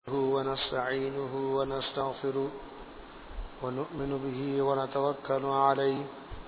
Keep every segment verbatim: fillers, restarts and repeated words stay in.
ونستعينه ونستغفره ونؤمن به ونتوكل عليه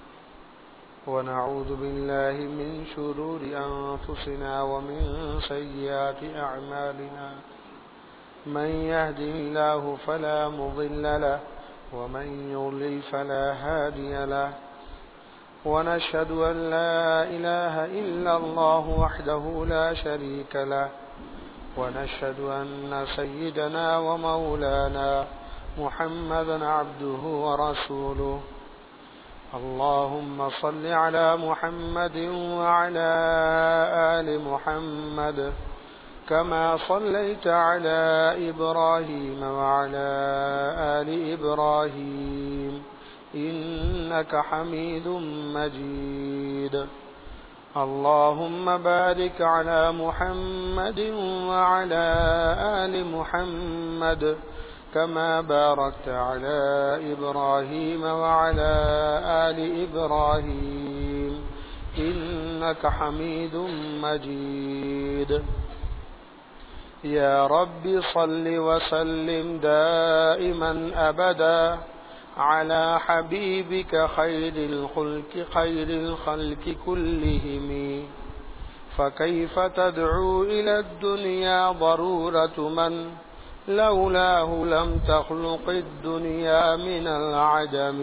ونعوذ بالله من شرور أنفسنا ومن سيئات أعمالنا من يهده الله فلا مضل له ومن يضلل فلا هادي له ونشهد أن لا إله إلا الله وحده لا شريك له ونشهد أن سيدنا ومولانا محمدا عبده ورسوله اللهم صل على محمد وعلى آل محمد كما صليت على إبراهيم وعلى آل إبراهيم إنك حميد مجيد اللهم بارك على محمد وعلى آل محمد كما باركت على إبراهيم وعلى آل إبراهيم إنك حميد مجيد يا رب صل وسلم دائما أبدا على حبيبك خير الخلق خير الخلق كلهم فكيف تدعو إلى الدنيا ضرورة من لولاه لم تخلق الدنيا من العدم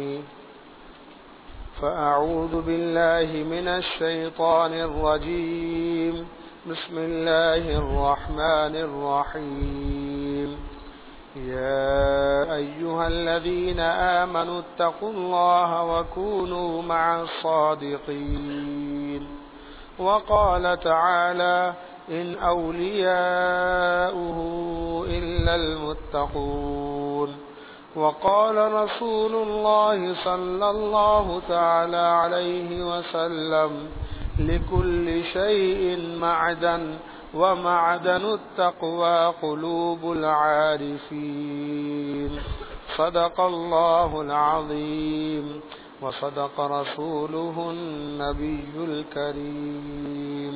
فأعوذ بالله من الشيطان الرجيم بسم الله الرحمن الرحيم يا أيها الذين آمنوا اتقوا الله وكونوا مع الصادقين وقال تعالى إن أولياؤه إلا المتقون وقال رسول الله صلى الله تعالى عليه وسلم لكل شيء معدن ومعدن التقوى قلوب العارفين صدق الله العظيم وصدق رسوله النبي الكريم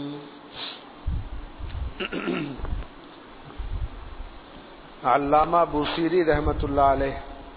علامہ بوصیری رحمۃ اللہ علیہ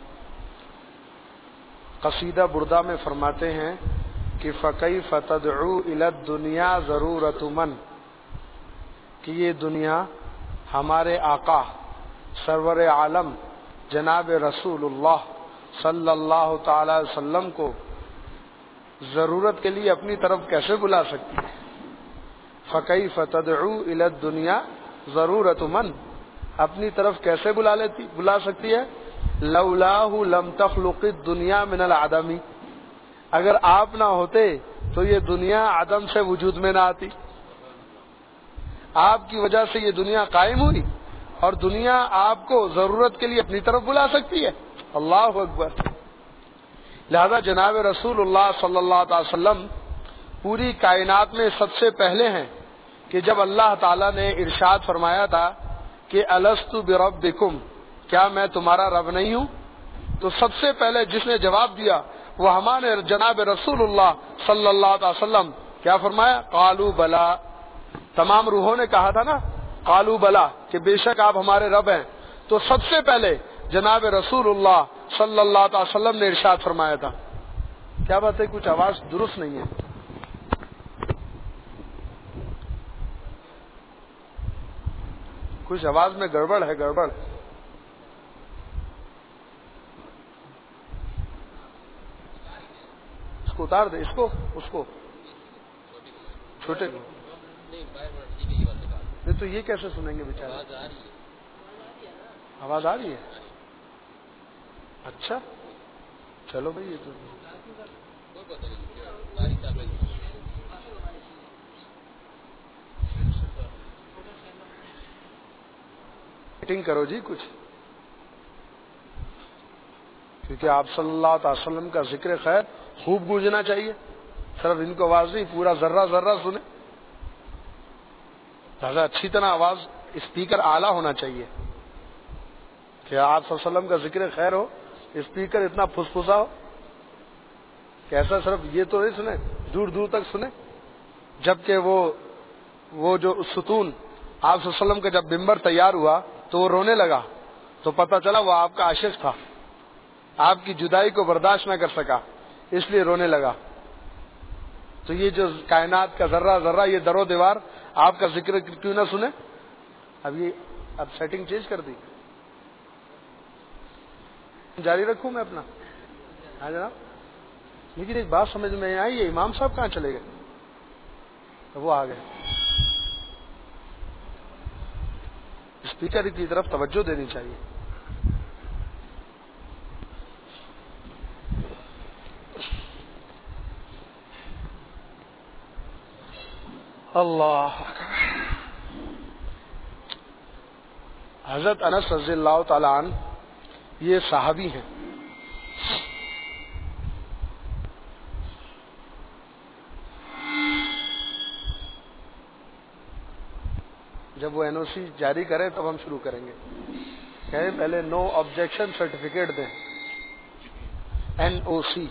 قصیدہ بردہ میں فرماتے ہیں کہ فَكَيْفَ تَدْعُو إِلَى الدُّنْيَا ضَرُورَةُ مَنْ کہ یہ دنیا ہمارے آقا سرور عالم جناب رسول اللہ صلی اللہ تعالی علیہ وسلم کو ضرورت کے لیے اپنی طرف کیسے بلا سکتی ہے؟ فَكَيْفَ تَدْعُو إِلَى الدُّنْيَا ضَرُورَةُ مَنْ اپنی طرف کیسے بلا لیتی بلا سکتی ہے؟ لولاہ لم تخلق الدنیا من العدم اگر آپ نہ ہوتے تو یہ دنیا عدم سے وجود میں نہ آتی. آپ کی وجہ سے یہ دنیا قائم ہوئی اور دنیا آپ کو ضرورت کے لیے اپنی طرف بلا سکتی ہے. اللہ اکبر. لہذا جناب رسول اللہ صلی اللہ علیہ وسلم پوری کائنات میں سب سے پہلے ہیں کہ جب اللہ تعالیٰ نے ارشاد فرمایا تھا کہ الست بربکم کیا میں تمہارا رب نہیں ہوں، تو سب سے پہلے جس نے جواب دیا وہ ہمارے جناب رسول اللہ صلی اللہ علیہ وسلم. کیا فرمایا؟ قالوا بلا. تمام روحوں نے کہا تھا نا قالوا بلا کہ بے شک آپ ہمارے رب ہیں. تو سب سے پہلے جناب رسول اللہ صلی اللہ علیہ وسلم نے ارشاد فرمایا تھا. کیا بات ہے؟ کچھ آواز درست نہیں ہے. کچھ آواز میں گڑبڑ ہے گڑبڑ. اس کو اتار دے، اس کو اس کو چھوٹے کو. نہیں تو یہ کیسے سنیں گے بیچارے؟ آواز آ رہی ہے. اچھا چلو بھائی یہ تو میٹنگ کرو جی کچھ، کیونکہ آپ صلی اللہ علیہ وسلم کا ذکر خیر خوب گونجنا چاہیے. صرف ان کو آواز نہیں، پورا ذرہ ذرہ سنے. لہٰذا اچھی طرح آواز اسپیکر اعلیٰ ہونا چاہیے کہ آپ صلی اللہ علیہ وسلم کا ذکر خیر ہو، اسپیکر اتنا پھسپھسا ہو کہ ایسا صرف یہ تو نہیں سنے، دور دور تک سنے. جبکہ وہ وہ جو ستون آپ صلی اللہ علیہ وسلم کا جب ممبر تیار ہوا تو وہ رونے لگا تو پتہ چلا وہ آپ کا عاشق تھا، آپ کی جدائی کو برداشت نہ کر سکا، اس لیے رونے لگا۔ تو یہ جو کائنات کا ذرہ ذرہ، یہ در و دیوار آپ کا ذکر کیوں نہ سنے؟ اب یہ اب سیٹنگ چینج کر دی، جاری رکھوں میں اپنا؟ ہاں جناب، لیکن ایک بات سمجھ میں آئی، یہ امام صاحب کہاں چلے گئے؟ وہ آ گئے۔ اسپیکر کی طرف توجہ دینی چاہیے۔ اللہ حضرت انس رضی اللہ تعالی عنہ یہ صحابی ہیں، جب وہ این او سی جاری کرے تب ہم شروع کریں گے۔ کہیں پہلے نو آبجیکشن سرٹیفکیٹ دیں، این او سی۔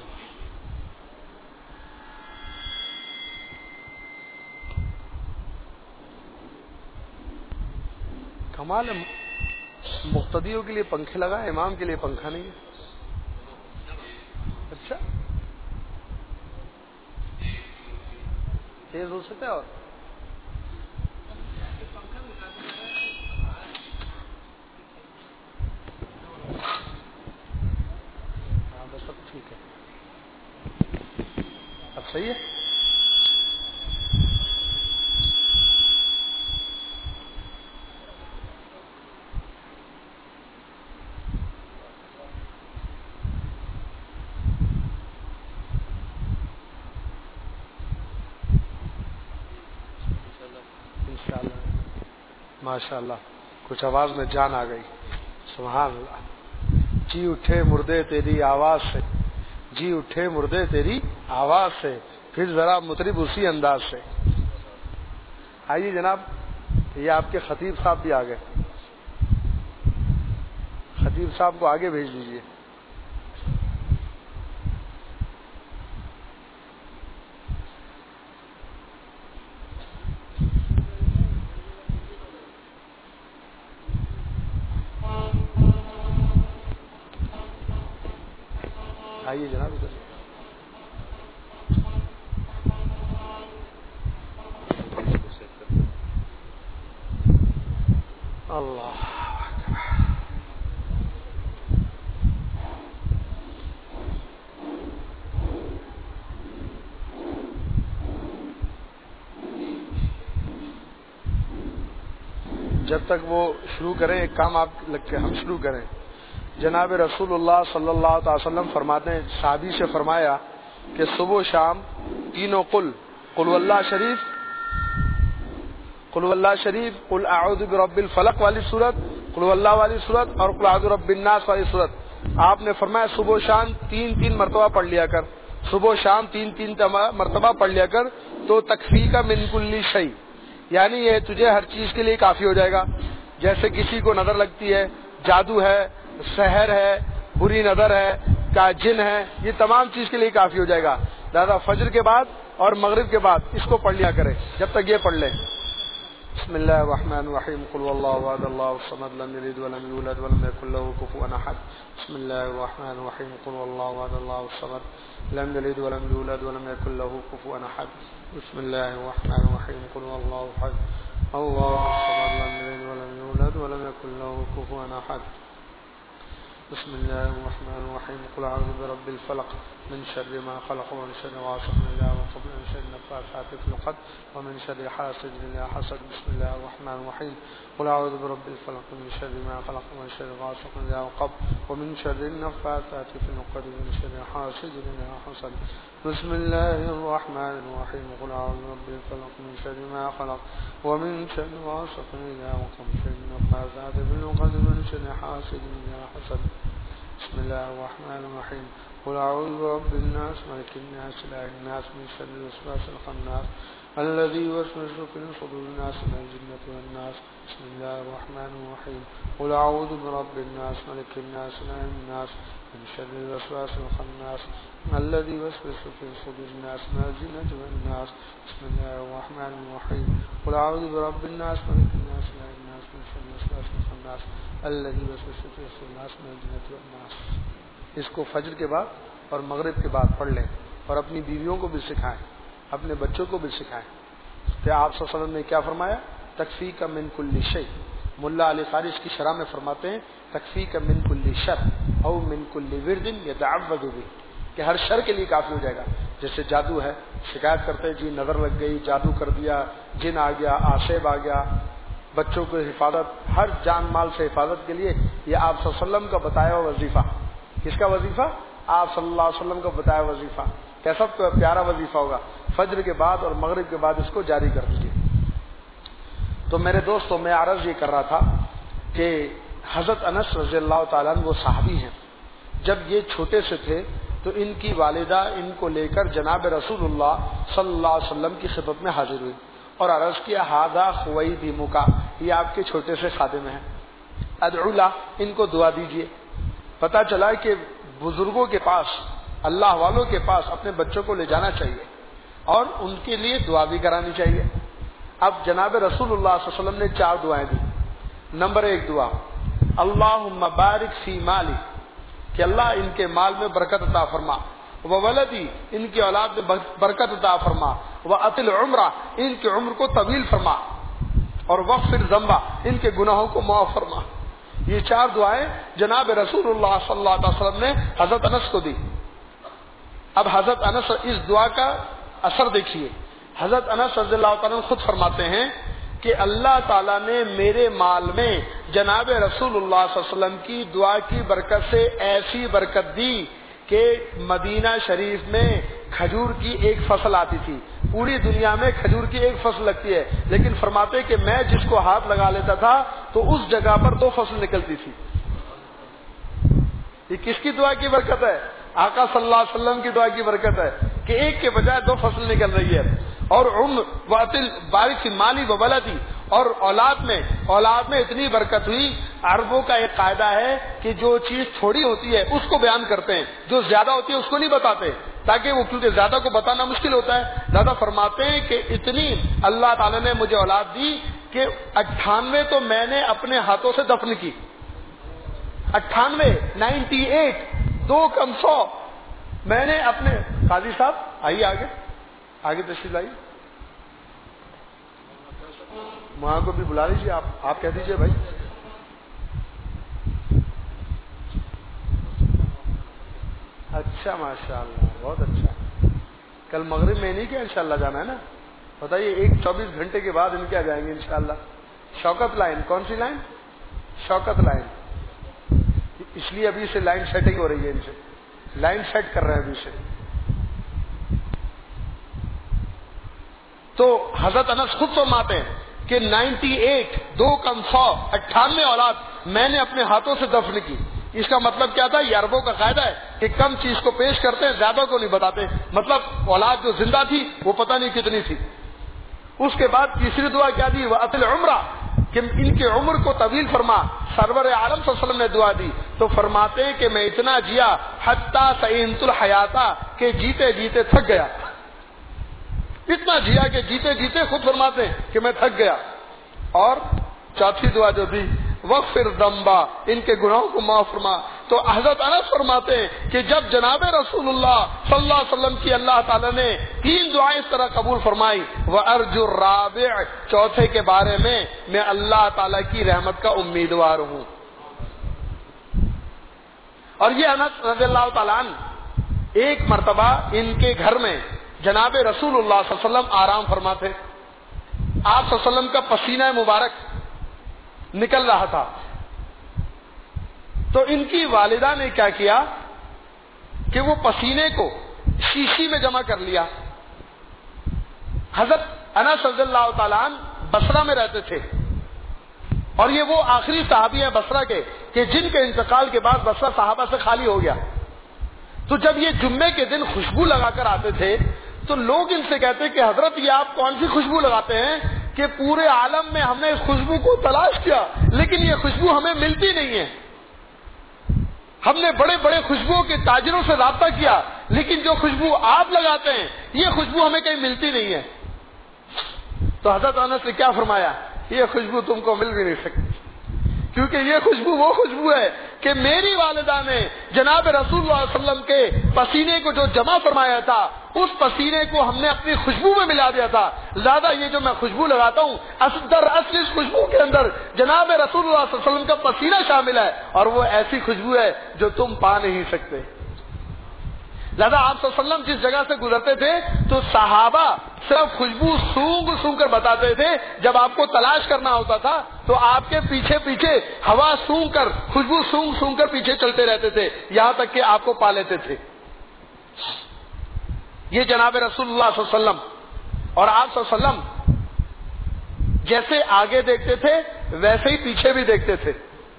کمال ہے، مقتدیوں کے لیے پنکھے لگا ہے، امام کے لیے پنکھا نہیں ہے۔ اچھا تیز ہو سکتا ہے اور ہاں بس اب ٹھیک ہے، اب صحیح ہے۔ ماشاء اللہ، کچھ آواز میں جان آ گئی، سبحان اللہ۔ جی اٹھے مردے تیری آواز سے، جی اٹھے مردے تیری آواز سے، پھر ذرا مطرب اسی انداز سے۔ آئیے جناب، یہ آپ کے خطیب صاحب بھی آ گئے، خطیب صاحب کو آگے بھیج دیجیے۔ آئیے جناب ادھر۔ اللہ جب تک وہ شروع کریں، ایک کام آپ لگ کے ہم شروع کریں۔ جناب رسول اللہ صلی اللہ علیہ وسلم فرماتے ہیں، صحابی سے فرمایا کہ صبح و شام تینوں قل قل واللہ شریف، قل واللہ شریف، قل اعوذ برب الفلق والی صورت، قل واللہ والی صورت، اور قل اعوذ برب الناس والی صورت، آپ نے فرمایا صبح و شام تین تین مرتبہ پڑھ لیا کر، صبح و شام تین تین مرتبہ پڑھ لیا کر، تو تکفی کا من کل شیء، یعنی یہ تجھے ہر چیز کے لیے کافی ہو جائے گا۔ جیسے کسی کو نظر لگتی ہے، جادو ہے، سحر ہے، بری نظر ہے، کا جن ہے، یہ تمام چیز کے لیے کافی ہو جائے گا۔ لہذا فجر کے بعد اور مغرب کے بعد اس کو پڑھ لیا کرے، جب تک یہ پڑھ لے۔ بسم اللہ الرحمن الرحیم، قل واللہ احد اللہ الصمد لم یلد ولم یولد ولم یکن له کفوا احد۔ بسم اللہ الرحمن الرحیم، قل واللہ احد اللہ الصمد لم یلد ولم یولد ولم یکن له کفوا احد۔ بسم اللہ الرحمن الرحیم، قل واللہ احد اللہ الصمد لم یلد ولم یولد ولم یکن له کفوا احد۔ بسم الله الرحمن الرحيم، قل اعوذ برب الفلق من شر ما خلق ومن شر غاسق اذا وقب ومن شر النفاثات في العقد ومن شر حاسد اذا حسد۔ بسم الله الرحمن الرحيم، قل اعوذ برب الفلق من شر ما خلق ومن شر غاسق اذا وقب ومن شر النفاثات في العقد ومن شر حاسد اذا حسد۔ بسم الله الرحمن الرحيم، قل اعوذ برب الفلق من شر ما خلق ومن شر غاسق اذا وقب ومن شر النفاثات في العقد ومن شر حاسد اذا حسد۔ بسم الله الرحمن الرحيم، قل اعوذ برب الناس ملك الناس اله الناس من شر الوسواس الخناس الذي يوسوس في صدور الناس من الجنة والناس بسم الله الرحمن الرحيم قل أعوذ برب الناس ملك الناس إله الناس من شر الوسواس الخناس الذي يوسوس في صدور الناس من الجنة والناس بسم الله الرحمن الرحيم قل أعوذ برب الناس ملك الناس إله الناس من شر الوسواس الخناس الذي يوسوس في صدور الناس من الجنة والناس. اس کو فجر کے بعد اور مغرب کے بعد پڑھ لیں اور اپنی بیویوں کو بھی سکھائیں, اپنے بچوں کو بھی سکھائیں. کہ آپ صلی اللہ علیہ وسلم نے کیا فرمایا؟ تکفی کا من کل شیء. ملا علی قاری اس کی شرح میں فرماتے ہیں تکفی کا من کل شر او من کل ورد یتعوذ به, کہ ہر شر کے لیے کافی ہو جائے گا. جیسے جادو ہے, شکایت کرتے ہیں جی نظر لگ گئی, جادو کر دیا, جن آ گیا, آصب آ گیا. بچوں کو حفاظت, ہر جان مال سے حفاظت کے لیے یہ آپ صلی اللہ علیہ وسلم کا بتایا ہوا وظیفہ. کس کا وظیفہ؟ آپ صلی اللہ علیہ وسلم کا بتایا وظیفہ. کیسا پیارا وظیفہ ہوگا. فجر کے بعد اور مغرب کے بعد اس کو جاری کر دیجیے. تو میرے دوستوں, میں عرض یہ کر رہا تھا کہ حضرت انس رضی اللہ تعالیٰ عنہ وہ صحابی ہیں. جب یہ چھوٹے سے تھے تو ان کی والدہ ان کو لے کر جناب رسول اللہ صلی اللہ علیہ وسلم کی خدمت میں حاضر ہوئی اور عرض کیا ہاذا خویدمک, یہ آپ کے چھوٹے سے خادم ہیں, ادعو له, ان کو دعا دیجیے. پتہ چلا کہ بزرگوں کے پاس, اللہ والوں کے پاس اپنے بچوں کو لے جانا چاہیے اور ان کے لیے دعا بھی کرانی چاہیے. اب جناب رسول اللہ صلی اللہ علیہ وسلم نے چار دعائیں دی. نمبر ایک دعا اللہم بارک فی مالی, کہ اللہ ان کے مال میں برکت عطا فرما, وولدی, ان کی اولاد میں برکت عطا فرما, واطل عمرہ, ان کی عمر کو طویل فرما, اور وغفر ذنبہ, ان کے گناہوں کو معاف فرما. یہ چار دعائیں جناب رسول اللہ صلی اللہ علیہ وسلم نے حضرت انس کو دی. اب حضرت انس اس دعا کا اثر دیکھیے. حضرت انس رضی اللہ تعالیٰ خود فرماتے ہیں کہ اللہ تعالیٰ نے میرے مال میں جناب رسول اللہ صلی اللہ علیہ وسلم کی دعا کی برکت سے ایسی برکت دی کہ مدینہ شریف میں کھجور کی ایک فصل آتی تھی. پوری دنیا میں کھجور کی ایک فصل لگتی ہے, لیکن فرماتے کہ میں جس کو ہاتھ لگا لیتا تھا تو اس جگہ پر دو فصل نکلتی تھی. یہ کس کی دعا کی برکت ہے؟ آقا صلی اللہ علیہ وسلم کی دعا کی برکت ہے کہ ایک کے بجائے دو فصل نکل رہی ہے. اور عمر واطل بارک فی مالی و ولدی, اور اولاد میں اولاد میں اتنی برکت ہوئی. عربوں کا ایک قاعدہ ہے کہ جو چیز تھوڑی ہوتی ہے اس کو بیان کرتے ہیں, جو زیادہ ہوتی ہے اس کو نہیں بتاتے, تاکہ وہ, کیونکہ زیادہ کو بتانا مشکل ہوتا ہے. زیادہ فرماتے ہیں کہ اتنی اللہ تعالی نے مجھے اولاد دی کہ اٹھانوے تو میں نے اپنے ہاتھوں سے دفن کی. اٹھانوے نائنٹی ایٹ دو کم سو میں نے اپنے. قاضی صاحب آئیے آگے, آگے تشریف لائیے. وہاں کو بھی بلا لیجیے, آپ آپ کہہ دیجیے بھائی. اچھا ماشاء اللہ, بہت اچھا. کل مغرب میں نہیں کیا انشاءاللہ جانا ہے نا؟ بتائیے ایک چوبیس گھنٹے کے بعد ان کے آ جائیں گے انشاءاللہ. شوکت لائن, کون سی لائن؟ شوکت لائن. اس لیے ابھی سے لائن سیٹنگ ہو رہی ہے, ان سے لائن سیٹ کر رہے ہیں ابھی سے. تو حضرت انس خود فرماتے ہیں کہ نائنٹی ایٹ دو کم سو اٹھانوے اولاد میں نے اپنے ہاتھوں سے دفن کی. اس کا مطلب کیا تھا؟ یہ عربوں کا قاعدہ ہے کہ کم چیز کو پیش کرتے ہیں, زیادہ کو نہیں بتاتے. مطلب اولاد جو زندہ تھی وہ پتہ نہیں کتنی تھی. اس کے بعد تیسری دعا کیا دی؟ واطل عمرہ, کہ ان کی عمر کو طویل فرما. سرور عالم صلی اللہ علیہ وسلم نے دعا دی تو فرماتے ہیں کہ میں اتنا جیا حتی سئمت الحیاۃ, کہ جیتے جیتے تھک گیا. اتنا جیا کہ جیتے جیتے خود فرماتے ہیں کہ میں تھک گیا. اور چوتھی دعا جو دی وغفر ذنبا, ان کے گناہوں کو معاف فرما. تو حضرت انس فرماتے ہیں کہ جب جناب رسول اللہ صلی اللہ علیہ وسلم کی اللہ تعالی نے تین دعائیں اس طرح قبول فرمائی, وارجو الرابع, چوتھے کے بارے میں میں اللہ تعالی کی رحمت کا امیدوار ہوں. اور یہ انس رضی اللہ تعالیٰ عنہ ایک مرتبہ ان کے گھر میں جناب رسول اللہ صلی اللہ علیہ وسلم آرام فرماتے. آپ صلی اللہ علیہ وسلم کا پسینہ مبارک نکل رہا تھا. تو ان کی والدہ نے کیا کیا کہ وہ پسینے کو شیشی میں جمع کر لیا. حضرت انس رضی اللہ تعالیٰ عنہ بصرہ میں رہتے تھے اور یہ وہ آخری صحابی ہیں بصرہ کے کہ جن کے انتقال کے بعد بصرہ صحابہ سے خالی ہو گیا. تو جب یہ جمعے کے دن خوشبو لگا کر آتے تھے تو لوگ ان سے کہتے کہ حضرت یہ آپ کون سی خوشبو لگاتے ہیں کہ پورے عالم میں ہم نے اس خوشبو کو تلاش کیا لیکن یہ خوشبو ہمیں ملتی نہیں ہے. ہم نے بڑے بڑے خوشبوؤں کے تاجروں سے رابطہ کیا لیکن جو خوشبو آپ لگاتے ہیں یہ خوشبو ہمیں کہیں ملتی نہیں ہے. تو حضرت انس نے کیا فرمایا؟ یہ خوشبو تم کو مل بھی نہیں سکتی، کیونکہ یہ خوشبو وہ خوشبو ہے کہ میری والدہ نے جناب رسول اللہ صلی اللہ علیہ وسلم کے پسینے کو جو جمع فرمایا تھا اس پسینے کو ہم نے اپنی خوشبو میں ملا دیا تھا. زیادہ یہ جو میں خوشبو لگاتا ہوں در اصل اس خوشبو کے اندر جناب رسول اللہ صلی اللہ علیہ وسلم کا پسینہ شامل ہے اور وہ ایسی خوشبو ہے جو تم پا نہیں سکتے. لہذا آپ صلی اللہ علیہ وسلم جس جگہ سے گزرتے تھے تو صحابہ صرف خوشبو سونگ سونگ کر بتاتے تھے. جب آپ کو تلاش کرنا ہوتا تھا تو آپ کے پیچھے پیچھے ہوا سونگ کر خوشبو سونگ سونگ کر پیچھے چلتے رہتے تھے یہاں تک کہ آپ کو پا لیتے تھے. یہ جناب رسول اللہ صلی اللہ علیہ وسلم. اور آپ صلی اللہ علیہ وسلم جیسے آگے دیکھتے تھے ویسے ہی پیچھے بھی دیکھتے تھے.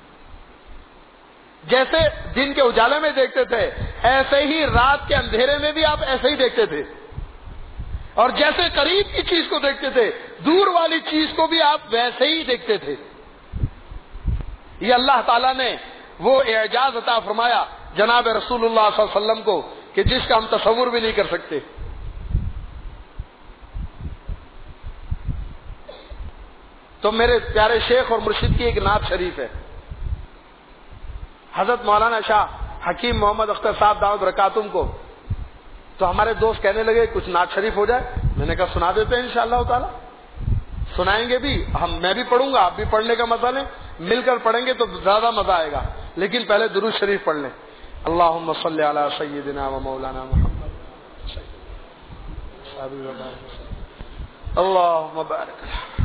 جیسے دن کے اجالے میں دیکھتے تھے ایسے ہی رات کے اندھیرے میں بھی آپ ایسے ہی دیکھتے تھے. اور جیسے قریب کی چیز کو دیکھتے تھے دور والی چیز کو بھی آپ ویسے ہی دیکھتے تھے. یہ اللہ تعالیٰ نے وہ اعجاز عطا فرمایا جناب رسول اللہ صلی اللہ علیہ وسلم کو کہ جس کا ہم تصور بھی نہیں کر سکتے. تو میرے پیارے شیخ اور مرشد کی ایک نعت شریف ہے. حضرت مولانا شاہ حکیم محمد اختر صاحب دعوت برکاتہم کو تو ہمارے دوست کہنے لگے کچھ نعت شریف ہو جائے. میں نے کہا سنا دیتے ہیں انشاءاللہ تعالی. سنائیں گے بھی ہم، میں بھی پڑھوں گا، آپ بھی پڑھنے کا مزہ لیں، مل کر پڑھیں گے تو زیادہ مزہ آئے گا. لیکن پہلے درود شریف پڑھ لیں. اللہم صلی علی سیدنا و مولانا محمد اللہم بارک.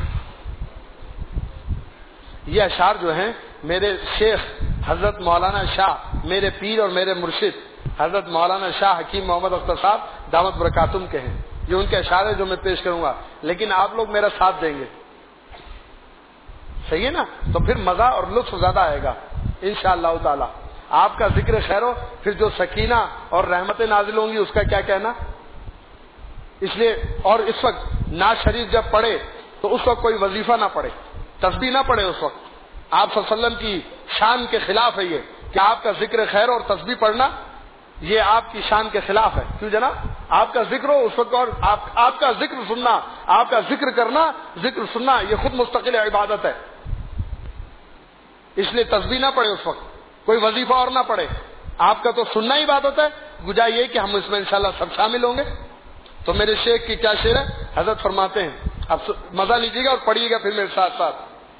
یہ اشعار جو ہیں میرے شیخ حضرت مولانا شاہ میرے پیر اور میرے مرشد حضرت مولانا شاہ حکیم محمد اختر صاحب دعوت برکاتہم کے ہیں. یہ ان کے اشعار ہیں جو میں پیش کروں گا لیکن آپ لوگ میرا ساتھ دیں گے. صحیح ہے نا؟ تو پھر مزہ اور لطف زیادہ آئے گا انشاءاللہ تعالی. آپ کا ذکر خیر ہو پھر جو سکینہ اور رحمتیں نازل ہوں گی اس کا کیا کہنا. اس لیے اور اس وقت نعت شریف جب پڑھے تو اس وقت کوئی وظیفہ نہ پڑھے، تسبیح نہ پڑھے. اس وقت آپ صلی اللہ علیہ وسلم کی شان کے خلاف ہے یہ کہ آپ کا ذکر خیر اور تسبیح پڑھنا یہ آپ کی شان کے خلاف ہے. کیوں جناب؟ آپ کا ذکر ہو اس وقت اور آپ, آپ کا ذکر سننا، آپ کا ذکر کرنا، ذکر سننا یہ خود مستقل عبادت ہے. اس لیے تسبیح نہ پڑھے اس وقت، کوئی وظیفہ اور نہ پڑھے. آپ کا تو سننا ہی عبادت ہے. گجا یہ کہ ہم اس میں انشاءاللہ سب شامل ہوں گے. تو میرے شیخ کی کیا شعر ہے؟ حضرت فرماتے ہیں، اب مزہ لیجیے گا اور پڑھیے گا پھر میرے ساتھ ساتھ.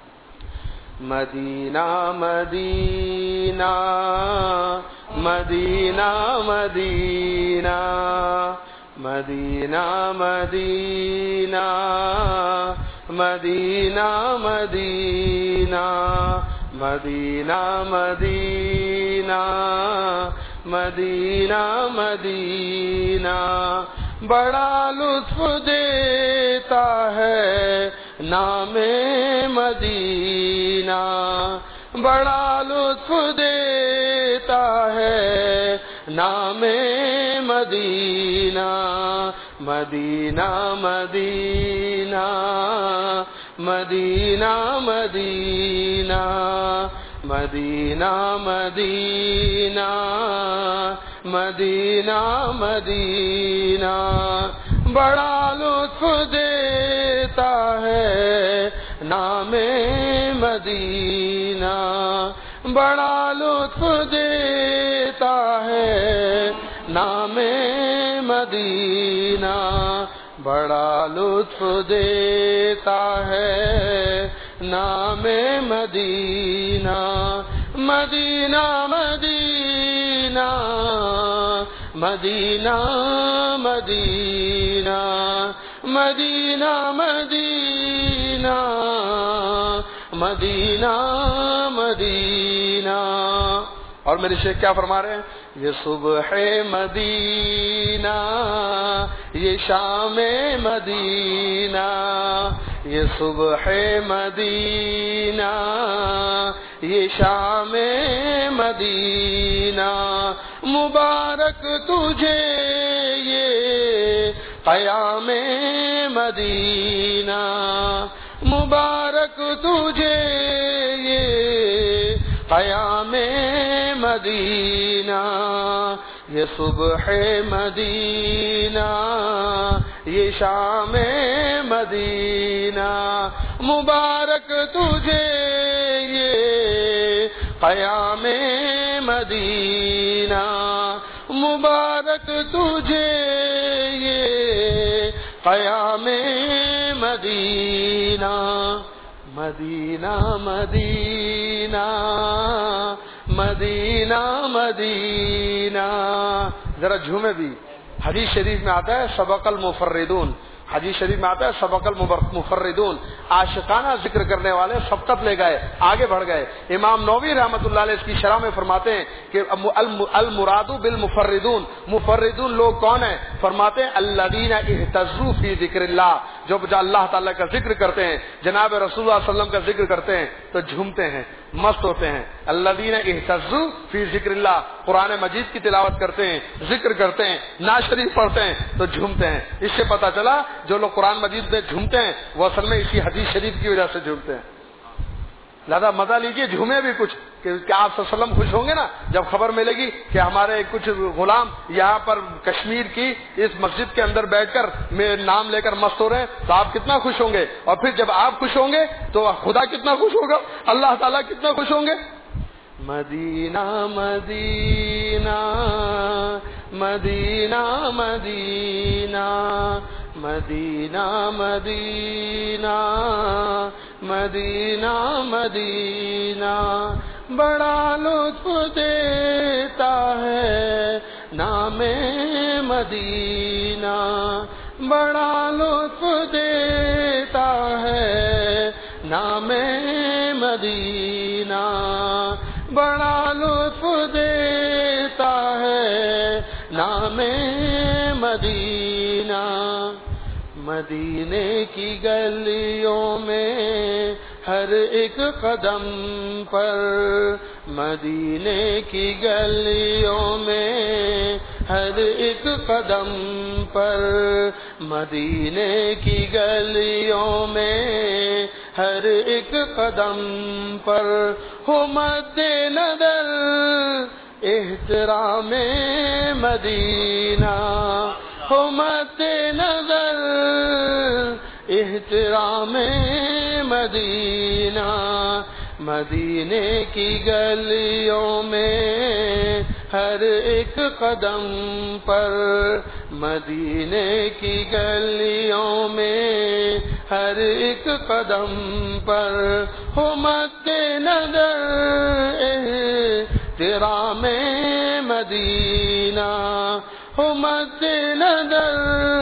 مدینہ مدینہ مدینہ مدینہ مدینہ مدینہ مدینہ مدینہ مدینہ مدینہ مدینہ مدینہ بڑا لطف دیتا ہے نام مدینہ، بڑا لطف دیتا ہے نام مدینہ. مدینہ مدینہ مدینہ مدینہ مدینہ مدینہ مدینہ مدینہ بڑا لطف دیتا ہے نام مدینہ، بڑا لطف دیتا ہے نام مدینہ، بڑا لطف دیتا ہے نام مدینہ. مدینہ مدینہ مدینہ مدینہ مدینہ مدینہ مدینہ مدینہ. اور میرے شیخ کیا فرما رہے ہیں؟ یہ صبح مدینہ، یہ شام مدینہ، یہ صبح مدینہ، یہ شام مدینہ. مبارک تجھے یہ قیام مدینہ مبارک تجھے یہ قیام مدینہ یہ صبح مدینہ یہ شام مدینہ مبارک تجھے یہ قیام مدینہ مبارک تجھے یہ قیام مدینہ مدینہ مدینہ مدینہ مدینہ ذرا جھومے بھی. حدیث شریف میں آتا ہے سبق المفردون، حدیث شریف میں آتا ہے سبق المفردون، عاشقانہ ذکر کرنے والے سبقت لے گئے، آگے بڑھ گئے. امام نووی رحمۃ اللہ علیہ اس کی شرح میں فرماتے ہیں کہ المراد بالمفردون، مفردون لوگ کون ہیں؟ فرماتے ہیں الذین اہتزوا فی ذکر اللہ، جو اللہ تعالیٰ کا ذکر کرتے ہیں، جناب رسول اللہ صلی اللہ علیہ وسلم کا ذکر کرتے ہیں تو جھومتے ہیں، مست ہوتے ہیں. الذین اہتزوا فی ذکر اللہ، قرآن مجید کی تلاوت کرتے ہیں، ذکر کرتے ہیں، نعت شریف پڑھتے ہیں تو جھومتے ہیں. اس سے پتہ چلا جو لوگ قرآن مجید میں جھومتے ہیں وہ اصل میں اسی حدیث شریف کی وجہ سے جھومتے ہیں. لہذا مزہ لیجیے، جھومے بھی کچھ کہ آپ صلی اللہ علیہ وسلم خوش ہوں گے نا جب خبر ملے گی کہ ہمارے کچھ غلام یہاں پر کشمیر کی اس مسجد کے اندر بیٹھ کر میرے نام لے کر مست ہو رہے ہیں تو آپ کتنا خوش ہوں گے. اور پھر جب آپ خوش ہوں گے تو خدا کتنا خوش ہوگا، اللہ تعالیٰ کتنا خوش ہوں گے. مدینہ مدینہ مدینہ مدینہ مدینہ مدینہ مدینہ مدینہ بڑا لطف دیتا ہے نام مدینہ، بڑا لطف دیتا ہے نام مدینہ، بڑا لطف دیتا ہے نام مدینہ. مدینے کی گلیوں میں ہر ایک قدم پر، مدینے کی گلیوں میں ہر ایک قدم پر، مدینے کی گلیوں میں ہر ایک قدم پر ہو مد نظر احترام مدینہ، ہو مد نظر احترام مدینہ. مدینے کی گلیوں میں ہر ایک قدم پر، مدینے کی گلیوں میں ہر ایک قدم پر ہو مد نظر احترام مدینہ، ہو مد نظر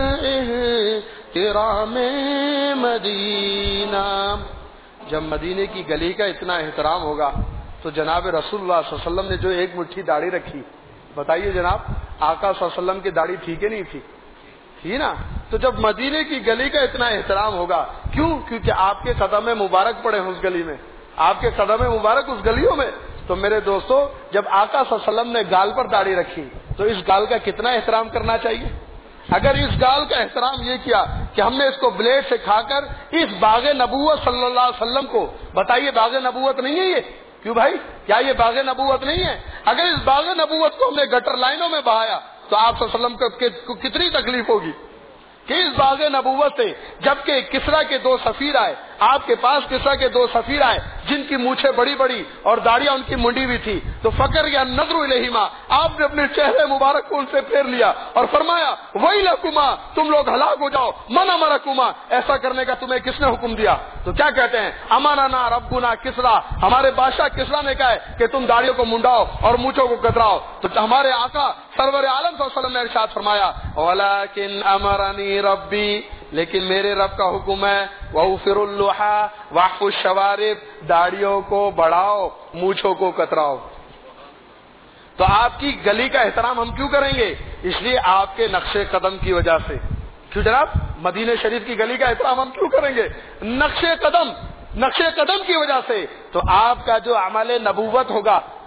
احترام مدینہ. جب مدینے کی گلی کا اتنا احترام ہوگا تو جناب رسول اللہ صلی اللہ علیہ وسلم نے جو ایک مٹھی داڑھی رکھی، بتائیے جناب آقا صلی اللہ علیہ وسلم کی داڑھی تھی کہ نہیں تھی؟ تھی نا. تو جب مدینے کی گلی کا اتنا احترام ہوگا، کیوں؟ کیونکہ آپ کے قدم مبارک پڑے ہیں اس گلی میں، آپ کے قدم مبارک اس گلیوں میں. تو میرے دوستو جب آقا صلی اللہ علیہ وسلم نے گال پر داڑھی رکھی تو اس گال کا کتنا احترام کرنا چاہیے. اگر اس گال کا احترام یہ کیا کہ ہم نے اس کو بلیڈ سے کھا کر اس باغ نبوت صلی اللہ علیہ وسلم کو، بتائیے باغ نبوت نہیں ہے یہ؟ کیوں بھائی، کیا یہ باغ نبوت نہیں ہے؟ اگر اس باغ نبوت کو ہم نے گٹر لائنوں میں بہایا تو آپ صلی اللہ علیہ وسلم کو کتنی تکلیف ہوگی کہ اس باغ نبوت سے جبکہ کسرا کے دو سفیر آئے، آپ کے پاس کسرا کے دو سفیر آئے جن کی مونچھیں بڑی بڑی اور داڑیاں ان کی منڈی بھی تھی، تو فکر یا نظر الیہما، آپ نے اپنے چہرے مبارک کو ان سے پھیر لیا اور فرمایا ویلکما، تم لوگ ہلاک ہو جاؤ، من امرکما، ایسا کرنے کا تمہیں کس نے حکم دیا؟ تو کیا کہتے ہیں، امرنا ربنا کسرا، ہمارے بادشاہ کسرا نے کہا ہے کہ تم داڑیوں کو منڈاؤ اور مونچھوں کو کتراؤ. تو ہمارے آقا سرور عالم صلی اللہ علیہ وسلم نے ارشاد فرمایا ولکن امرنی ربی، لیکن میرے رب کا حکم ہے وَأُوفِرُ اللُّحَى وَأَحْفُ الشَّوَارِبَ، داڑیوں کو بڑھاؤ مونچھوں کو کتراؤ. تو آپ کی گلی کا احترام ہم کیوں کریں گے؟ اس لیے آپ کے نقش قدم کی وجہ سے. کیوں جناب؟ مدینہ شریف کی گلی کا احترام ہم کیوں کریں گے؟ نقش قدم، نقش قدم کی وجہ سے. تو آپ کا جو عمل نبوت ہوگا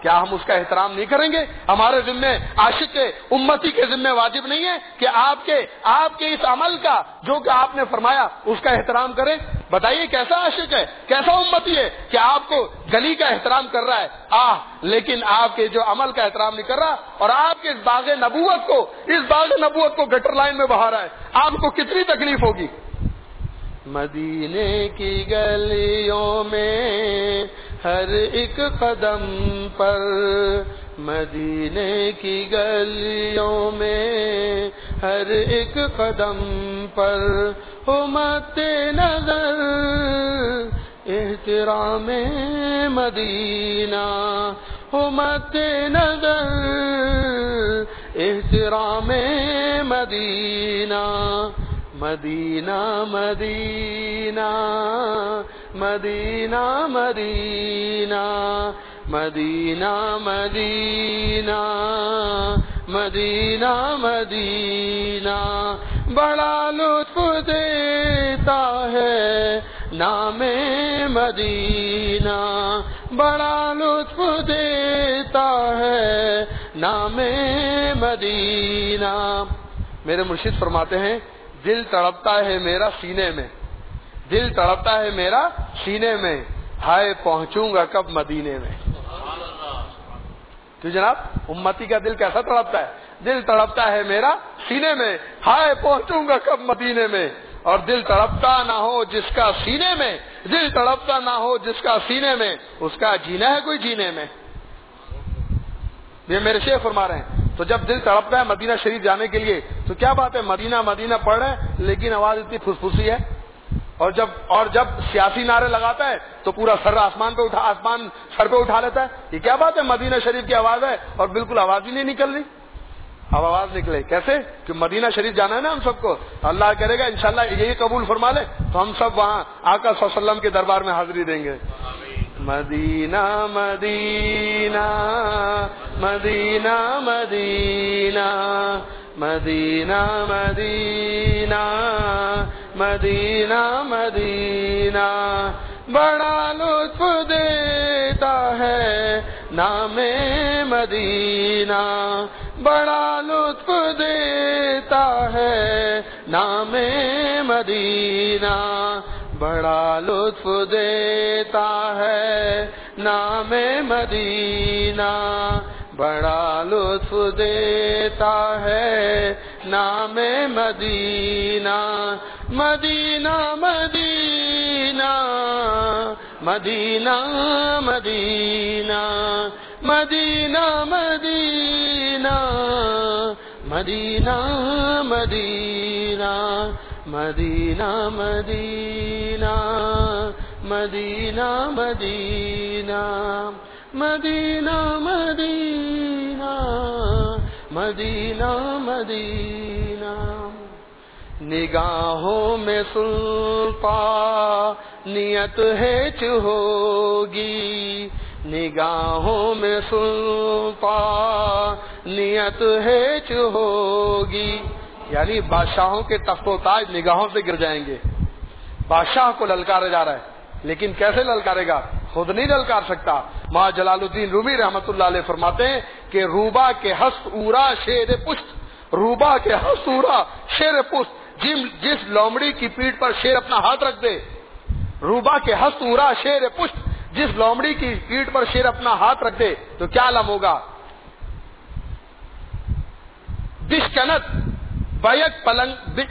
کیا ہم اس کا احترام نہیں کریں گے؟ ہمارے ذمہ عاشق امتی کے ذمہ واجب نہیں ہے کہ آپ کے آپ کے اس عمل کا جو کہ آپ نے فرمایا اس کا احترام کریں؟ بتائیے کیسا عاشق ہے، کیسا امتی ہے کہ آپ کو گلی کا احترام کر رہا ہے آہ لیکن آپ کے جو عمل کا احترام نہیں کر رہا، اور آپ کے اس باغ نبوت کو اس باغ نبوت کو گٹر لائن میں بہا رہا ہے، آپ کو کتنی تکلیف ہوگی؟ مدینے کی گلیوں میں ہر ایک قدم پر، مدینے کی گلیوں میں ہر ایک قدم پر ہو مد نظر احترام مدینہ، ہو مد نظر احترام مدینہ، مدینہ مدینہ مدینہ مدینہ مدینہ مدینہ مدینہ مدینہ بڑا لطف دیتا ہے نام مدینہ، بڑا لطف دیتا ہے نام مدینہ۔ میرے مرشد فرماتے ہیں دل تڑپتا ہے میرا سینے میں، دل تڑپتا ہے میرا سینے میں، ہائے پہنچوں گا کب مدینے میں۔ تو جناب امتی کا دل کیسا تڑپتا ہے؟ دل تڑپتا ہے میرا سینے میں، ہائے پہنچوں گا کب مدینے میں۔ اور دل تڑپتا نہ ہو جس کا سینے میں، دل تڑپتا نہ ہو جس کا سینے میں، اس کا جینا ہے کوئی جینے میں؟ یہ میرے شیخ فرما رہے ہیں۔ تو جب دل تڑپتا ہے مدینہ شریف جانے کے لیے تو کیا بات ہے، مدینہ مدینہ پڑھ رہے ہیں لیکن آواز اتنی پھسپھسی ہے، اور جب اور جب سیاسی نعرے لگاتا ہے تو پورا سر آسمان پہ اٹھا آسمان سر پہ اٹھا لیتا ہے۔ یہ کیا بات ہے، مدینہ شریف کی آواز ہے اور بالکل آواز ہی نہیں نکل رہی۔ اب آواز نکلے کیسے کہ مدینہ شریف جانا ہے نا ہم سب کو، اللہ کرے گا انشاءاللہ یہی قبول فرما لے تو ہم سب وہاں آقا صلی اللہ علیہ وسلم کے دربار میں حاضری دیں گے۔ مدینہ مدینہ مدینہ مدینہ مدینہ مدینہ مدینہ مدینہ بڑا لطف دیتا ہے نام مدینہ، بڑا لطف دیتا ہے نام مدینہ، بڑا لطف دیتا ہے نام مدینہ، بڑا لطف دیتا ہے نام مدینہ، مدینہ مدینہ مدینہ مدینہ مدینہ مدینہ مدینہ مدینہ مدینہ مدینہ مدینہ مدینہ مدینہ مدینہ مدینہ مدینہ نگاہوں میں سلطانیت ہیچ ہوگی، نگاہوں میں سلطانیت ہیچ ہوگی، یعنی بادشاہوں کے تخت و تاج نگاہوں سے گر جائیں گے۔ بادشاہ کو للکارا جا رہا ہے لیکن کیسے للکارے گا؟ خود نہیں للکار سکتا۔ ماں جلال الدین رومی رحمت اللہ علیہ فرماتے ہیں کہ روبا کے ہست اورا شیر پشت، روبا کے ہست اورا شیر پشت، جس لومڑی کی پیٹھ پر شیر اپنا ہاتھ رکھ دے، روبا کے ہست اورا شیر پشت، جس لومڑی کی پیٹھ پر شیر اپنا ہاتھ رکھ دے تو کیا عالم ہوگا؟ بشکنت بیک پلنگ بش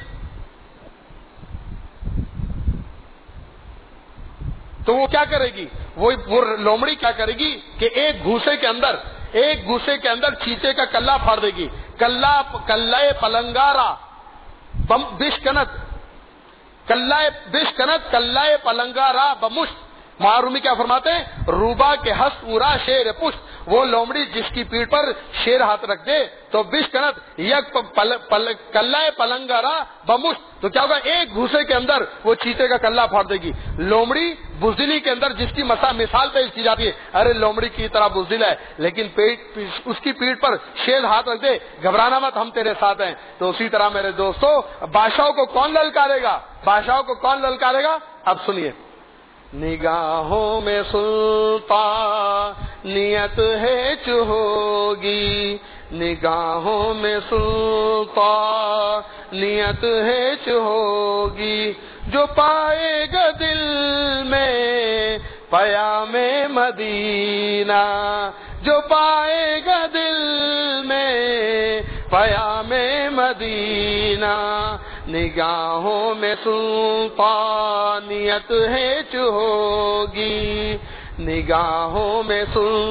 تو وہ کیا کرے گی؟ وہ لومڑی کیا کرے گی کہ ایک گھوسے کے اندر ایک گھوسے کے اندر چیتے کا کلا پھاڑ دے گی۔ کلا کلائے پلنگارا بشکنت کلائے بشکنت کلائے پلنگارا بمشت۔ معرومی کیا فرماتے ہیں؟ روبا کے ہست اورا شیر پشت، وہ لومڑی جس کی پیٹھ پر شیر ہاتھ رکھ دے تو بشکنت یک پل پل کلائے پلنگارا بمشت، تو کیا ہوگا؟ ایک گھوسے کے اندر وہ چیتے کا کلا پھاڑ دے گی۔ لومڑی بزدلی کے اندر جس کی مسا مثال پیش کی جاتی ہے، ارے لومڑی کی طرح بزدل ہے لیکن پیٹ اس کی پیٹھ پر شیر ہاتھ رکھ دے، گھبرانا مت ہم تیرے ساتھ ہیں۔ تو اسی طرح میرے دوستو بادشاہوں کو کون للکارے گا؟ بادشاہوں کو کون للکارے گا؟ اب سنیے، نگاہوں میں سلطانیت نیت ہے جو ہوگی نگاہوں میں سلطان نیت ہے جو ہوگی جو پائے گا دل میں پیام مدینہ جو پائے گا دل میں پیام مدینہ نگاہوں میں سلطانیت ہے جو ہوگی نگاہوں میں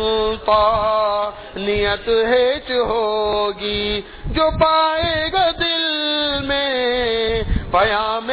سلطانیت ہے جو ہوگی جو پائے گا دل میں پیام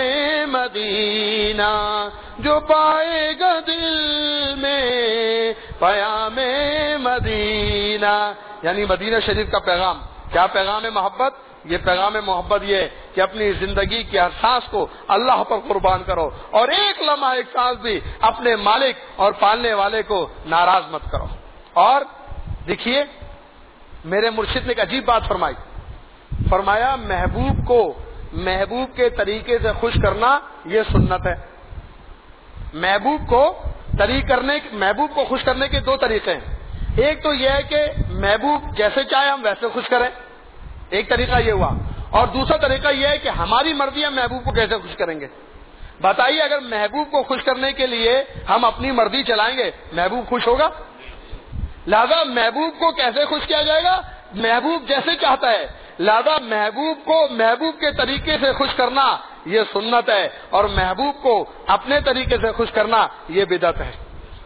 مدینہ جو پائے گا دل میں پیام مدینہ یعنی مدینہ شریف کا پیغام. کیا پیغام محبت؟ یہ پیغام محبت یہ ہے کہ اپنی زندگی کی ہر سانس کو اللہ پر قربان کرو اور ایک لمحہ ایک سانس بھی اپنے مالک اور پالنے والے کو ناراض مت کرو. اور دیکھیے میرے مرشد نے ایک عجیب بات فرمائی. فرمایا محبوب کو محبوب کے طریقے سے خوش کرنا یہ سنت ہے. محبوب کو طریق کرنے محبوب کو خوش کرنے کے دو طریقے ہیں. ایک تو یہ ہے کہ محبوب جیسے چاہے ہم ویسے خوش کریں, ایک طریقہ یہ ہوا. اور دوسرا طریقہ یہ ہے کہ ہماری مرضی ہم محبوب کو کیسے خوش کریں گے. بتائیے اگر محبوب کو خوش کرنے کے لیے ہم اپنی مرضی چلائیں گے محبوب خوش ہوگا؟ لہذا محبوب کو کیسے خوش کیا جائے گا؟ محبوب جیسے چاہتا ہے. لہذا محبوب کو محبوب کے طریقے سے خوش کرنا یہ سنت ہے اور محبوب کو اپنے طریقے سے خوش کرنا یہ بدعت ہے.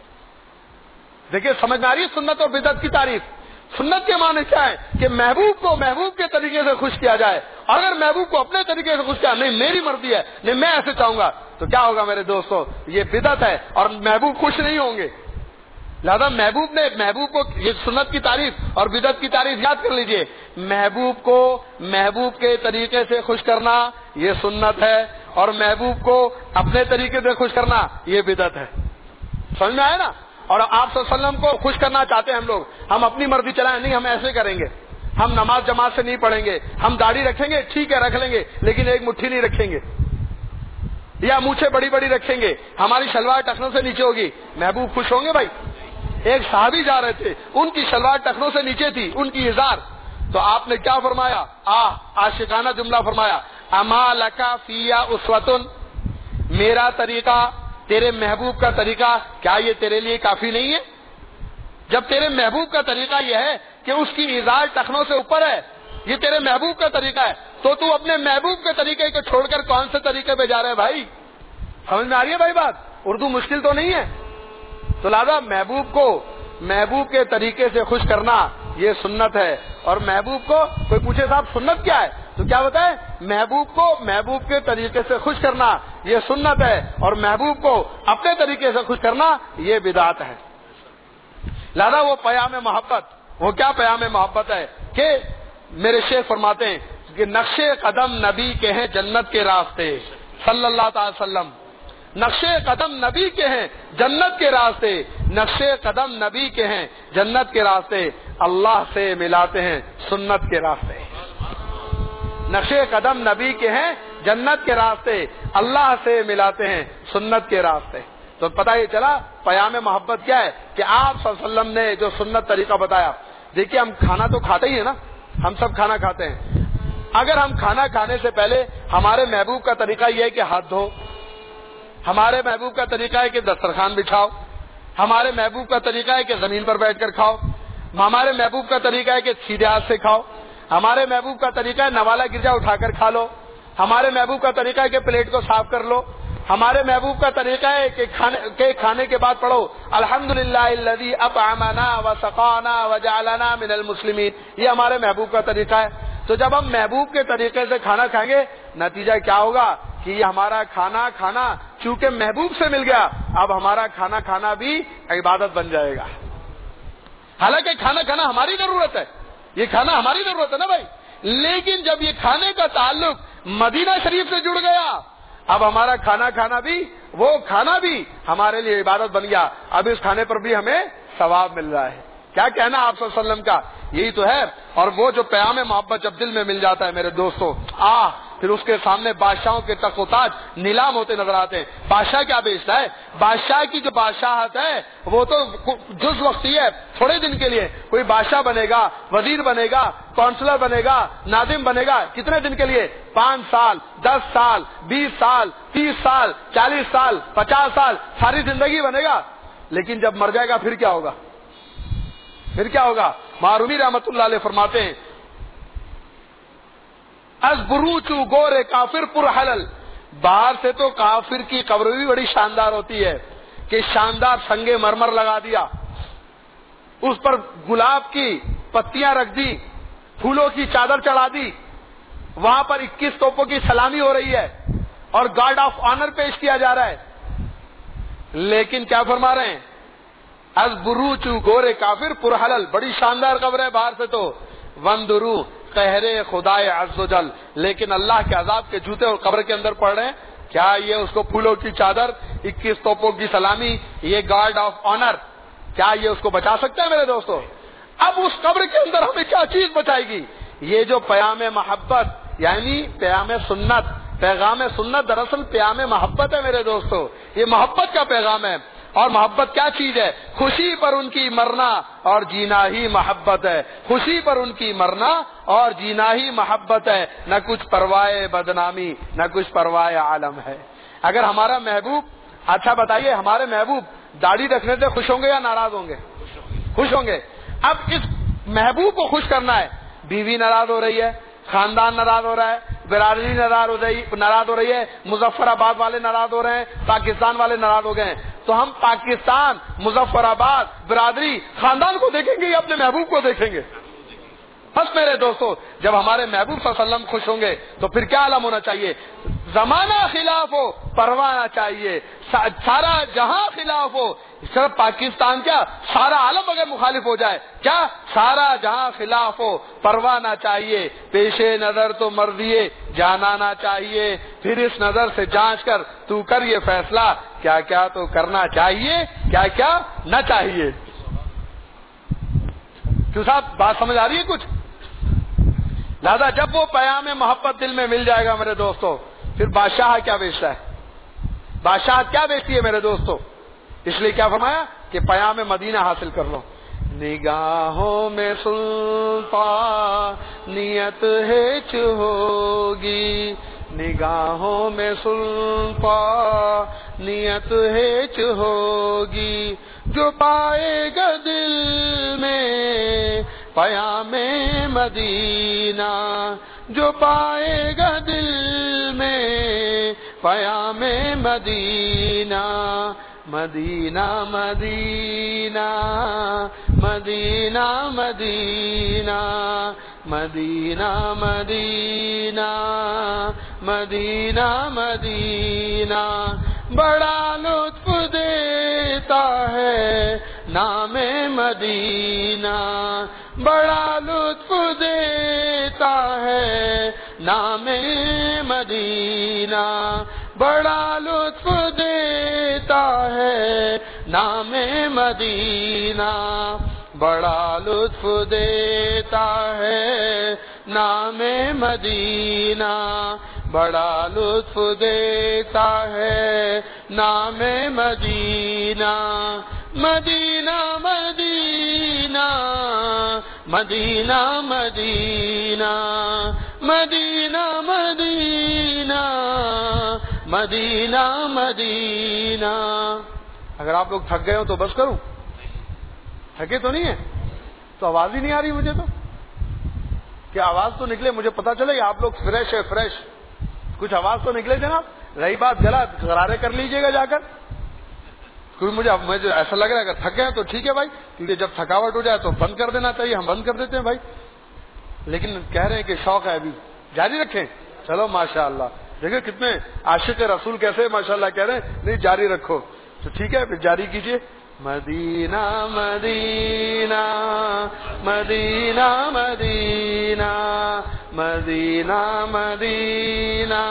دیکھیے سمجھ میں آ رہی ہے سنت اور بدعت کی تعریف. سنت کے معنی کیا ہے کہ محبوب کو محبوب کے طریقے سے خوش کیا جائے. اگر محبوب کو اپنے طریقے سے خوش کیا نہیں میری مرضی ہے نہیں میں ایسے چاہوں گا تو کیا ہوگا میرے دوستو؟ یہ بدعت ہے اور محبوب خوش نہیں ہوں گے. لہذا محبوب نے محبوب کو یہ سنت کی تعریف اور بدعت کی تعریف یاد کر لیجئے. محبوب کو محبوب کے طریقے سے خوش کرنا یہ سنت ہے اور محبوب کو اپنے طریقے سے خوش کرنا یہ بدعت ہے. سمجھ میں آیا نا؟ اور آپ صلی اللہ علیہ وسلم کو خوش کرنا چاہتے ہیں ہم لوگ, ہم اپنی مرضی چلائیں نہیں, ہم ایسے کریں گے. ہم نماز جماعت سے نہیں پڑھیں گے, ہم داڑھی رکھیں گے ٹھیک ہے رکھ لیں گے لیکن ایک مٹھی نہیں رکھیں گے, یا مونچھیں بڑی بڑی رکھیں گے, ہماری شلوار ٹخنوں سے نیچے ہوگی. محبوب خوش ہوں گے بھائی؟ ایک صحابی جا رہے تھے, ان کی شلوار ٹخنوں سے نیچے تھی, ان کی ازار, تو آپ نے کیا فرمایا؟ آ عاشقانہ جملہ فرمایا, اما لکا فیا اسوتن, میرا طریقہ تیرے محبوب کا طریقہ کیا یہ تیرے لیے کافی نہیں ہے؟ جب تیرے محبوب کا طریقہ یہ ہے کہ اس کی ازار ٹخنوں سے اوپر ہے, یہ تیرے محبوب کا طریقہ ہے, تو تو اپنے محبوب کے طریقے کو چھوڑ کر کون سے طریقے پہ جا رہے بھائی؟ سمجھ میں آ رہی ہے بھائی بات؟ اردو مشکل تو نہیں ہے. تو لہذا محبوب کو محبوب کے طریقے سے خوش کرنا یہ سنت ہے. اور محبوب کو کوئی پوچھے صاحب سنت کیا ہے تو کیا بتائیں؟ محبوب کو محبوب کے طریقے سے خوش کرنا یہ سنت ہے اور محبوب کو اپنے طریقے سے خوش کرنا یہ بدعت ہے. لہذا وہ پیام محبت, وہ کیا پیام محبت ہے کہ میرے شیخ فرماتے ہیں کہ نقش قدم نبی کے ہیں جنت کے راستے صلی اللہ تعالی وسلم, نقش قدم نبی کے ہیں جنت کے راستے, نقش قدم نبی کے ہیں جنت کے راستے, اللہ سے ملاتے ہیں سنت کے راستے. نقش قدم نبی کے ہیں جنت کے راستے, اللہ سے ملاتے ہیں سنت کے راستے. تو پتہ یہ چلا پیام محبت کیا ہے کہ آپ صلی اللہ علیہ وسلم نے جو سنت طریقہ بتایا. دیکھیے ہم کھانا تو کھاتے ہی ہیں نا, ہم سب کھانا کھاتے ہیں. اگر ہم کھانا کھانے سے پہلے ہمارے محبوب کا طریقہ یہ ہے کہ ہاتھ دھو, ہمارے محبوب کا طریقہ ہے کہ دسترخوان بچھاؤ, ہمارے محبوب کا طریقہ ہے کہ زمین پر بیٹھ کر کھاؤ, ہمارے محبوب کا طریقہ ہے کہ سیدھے ہاتھ سے کھاؤ, ہمارے محبوب کا طریقہ ہے نوالا گرجا اٹھا کر کھا لو, ہمارے محبوب کا طریقہ ہے کہ پلیٹ کو صاف کر لو, ہمارے محبوب کا طریقہ ہے کہ کھانے کے کھانے کے بعد پڑھو الحمدللہ الذی اطعمنا وسقانا وجعلنا من المسلمین. یہ ہمارے محبوب کا طریقہ ہے. تو جب ہم محبوب کے طریقے سے کھانا کھائیں گے نتیجہ کیا ہوگا کہ یہ ہمارا کھانا کھانا چونکہ محبوب سے مل گیا, اب ہمارا کھانا کھانا بھی عبادت بن جائے گا. حالانکہ کھانا کھانا ہماری ضرورت ہے, یہ کھانا ہماری ضرورت ہے نا بھائی, لیکن جب یہ کھانے کا تعلق مدینہ شریف سے جڑ گیا اب ہمارا کھانا کھانا بھی وہ کھانا بھی ہمارے لیے عبادت بن گیا. اب اس کھانے پر بھی ہمیں ثواب مل رہا ہے. کیا کہنا آپ صلی اللہ علیہ وسلم کا, یہی تو ہے. اور وہ جو پیام محبت جب دل میں مل جاتا ہے میرے دوستو, آ پھر اس کے سامنے بادشاہوں کے تخت و تاج نیلام ہوتے نظر آتے ہیں. بادشاہ کیا بیچتا ہے؟ بادشاہ کی جو بادشاہت ہے وہ تو جز وقتی ہے, تھوڑے دن کے لیے. کوئی بادشاہ بنے گا, وزیر بنے گا, کونسلر بنے گا, ناظم بنے گا, کتنے دن کے لیے؟ پانچ سال, دس سال, بیس سال, تیس سال, چالیس سال, پچاس سال, ساری زندگی بنے گا. لیکن جب مر جائے گا پھر کیا ہوگا؟ پھر کیا ہوگا؟ معرومی رحمت اللہ علیہ فرماتے ہیں از بروچو گورے کافر پر حلل. باہر سے تو کافر کی قبر بھی بڑی شاندار ہوتی ہے کہ شاندار سنگ مرمر لگا دیا, اس پر گلاب کی پتیاں رکھ دی, پھولوں کی چادر چڑھا دی, وہاں پر اکیس توپوں کی سلامی ہو رہی ہے اور گارڈ آف آنر پیش کیا جا رہا ہے. لیکن کیا فرما رہے ہیں؟ از بروچو گورے کافر پر حلل. بڑی شاندار قبر ہے باہر سے تو. وندرو قہر خدائے عز و جل. لیکن اللہ کے عذاب کے جوتے اور قبر کے اندر پڑ رہے ہیں. کیا یہ اس کو پھولوں کی چادر, اکیس توپوں کی سلامی, یہ گارڈ آف آنر, کیا یہ اس کو بچا سکتا ہے میرے دوستو؟ اب اس قبر کے اندر ہمیں کیا چیز بچائے گی؟ یہ جو پیام محبت یعنی پیام سنت, پیغام سنت دراصل پیام محبت ہے میرے دوستو. یہ محبت کا پیغام ہے. اور محبت کیا چیز ہے؟ خوشی پر ان کی مرنا اور جینا ہی محبت ہے. خوشی پر ان کی مرنا اور جینا ہی محبت ہے. نہ کچھ پرواہ بدنامی, نہ کچھ پرواہ عالم ہے. اگر ہمارا محبوب, اچھا بتائیے, ہمارے محبوب داڑھی رکھنے سے خوش ہوں گے یا ناراض ہوں گے؟ خوش ہوں گے. اب اس محبوب کو خوش کرنا ہے. بیوی ناراض ہو رہی ہے, خاندان ناراض ہو رہا ہے, برادری ناراض ہو رہی ناراض ہو رہی ہے, مظفر آباد والے ناراض ہو رہے ہیں, پاکستان والے ناراض ہو گئے ہیں. تو ہم پاکستان, مظفر آباد, برادری, خاندان کو دیکھیں گے یا اپنے محبوب کو دیکھیں گے؟ بس میرے دوستو, جب ہمارے محبوب صلی اللہ علیہ وسلم خوش ہوں گے تو پھر کیا عالم ہونا چاہیے؟ زمانہ خلاف ہو, پروانا چاہیے. سارا جہاں خلاف ہو, صرف پاکستان کیا سارا عالم اگر مخالف ہو جائے, کیا سارا جہاں خلاف ہو, پروانا چاہیے. پیش نظر تو مرضیے جانانا چاہیے. پھر اس نظر سے جانچ کر تو کر یہ فیصلہ, کیا کیا تو کرنا چاہیے, کیا کیا نہ چاہیے. کیوں صاحب بات سمجھ آ رہی ہے کچھ؟ لہذا جب وہ پیام محبت دل میں مل جائے گا میرے دوستو, پھر بادشاہ کیا بیچتا ہے؟ بادشاہ کیا بیچتی ہے میرے دوستو؟ اس لیے کیا فرمایا کہ پیام مدینہ حاصل کر لو. نگاہوں میں سلطانیت ہچ ہوگی, نگاہوں میں سلطانیت ہچ ہوگی, جو پائے گا دل میں پیام مدینہ, جو پائے گا دل میں پیام مدینہ. مدینہ مدینہ مدینہ مدینہ مدینہ مدینہ مدینہ مدینہ. بڑا لطف دیتا ہے نام مدینہ, بڑا لطف دیتا ہے نام مدینہ, بڑا لطف دیتا ہے نام مدینہ, بڑا لطف دیتا ہے نام مدینہ, بڑا لطف دیتا ہے نام مدینہ. مدینہ مدینہ مدینہ مدینہ مدینہ مدینہ مدینہ مدینہ. اگر آپ لوگ تھک گئے ہو تو بس کروں, تھکے تو نہیں ہے تو آواز ہی نہیں آ رہی مجھے, تو کیا آواز تو نکلے, مجھے پتا چلے آپ لوگ فریش ہے, فریش کچھ آواز تو نکلے جناب. رہی بات گلا, غرارے کر لیجئے گا جا کر, کیونکہ مجھے مجھے ایسا لگ رہا ہے اگر تھک گئے تو ٹھیک ہے بھائی, کیونکہ جب تھکاوٹ ہو جائے تو بند کر دینا چاہیے, ہم بند کر دیتے ہیں بھائی. لیکن کہہ رہے ہیں کہ شوق ہے ابھی, جاری رکھیں. چلو ماشاء اللہ, دیکھیں کتنے عاشق رسول کیسے ماشاء اللہ کہہ رہے ہیں, نہیں جاری رکھو تو ٹھیک ہے, پھر جاری کیجئے. مدینہ مدینہ مدینہ مدینہ مدینہ مدینہ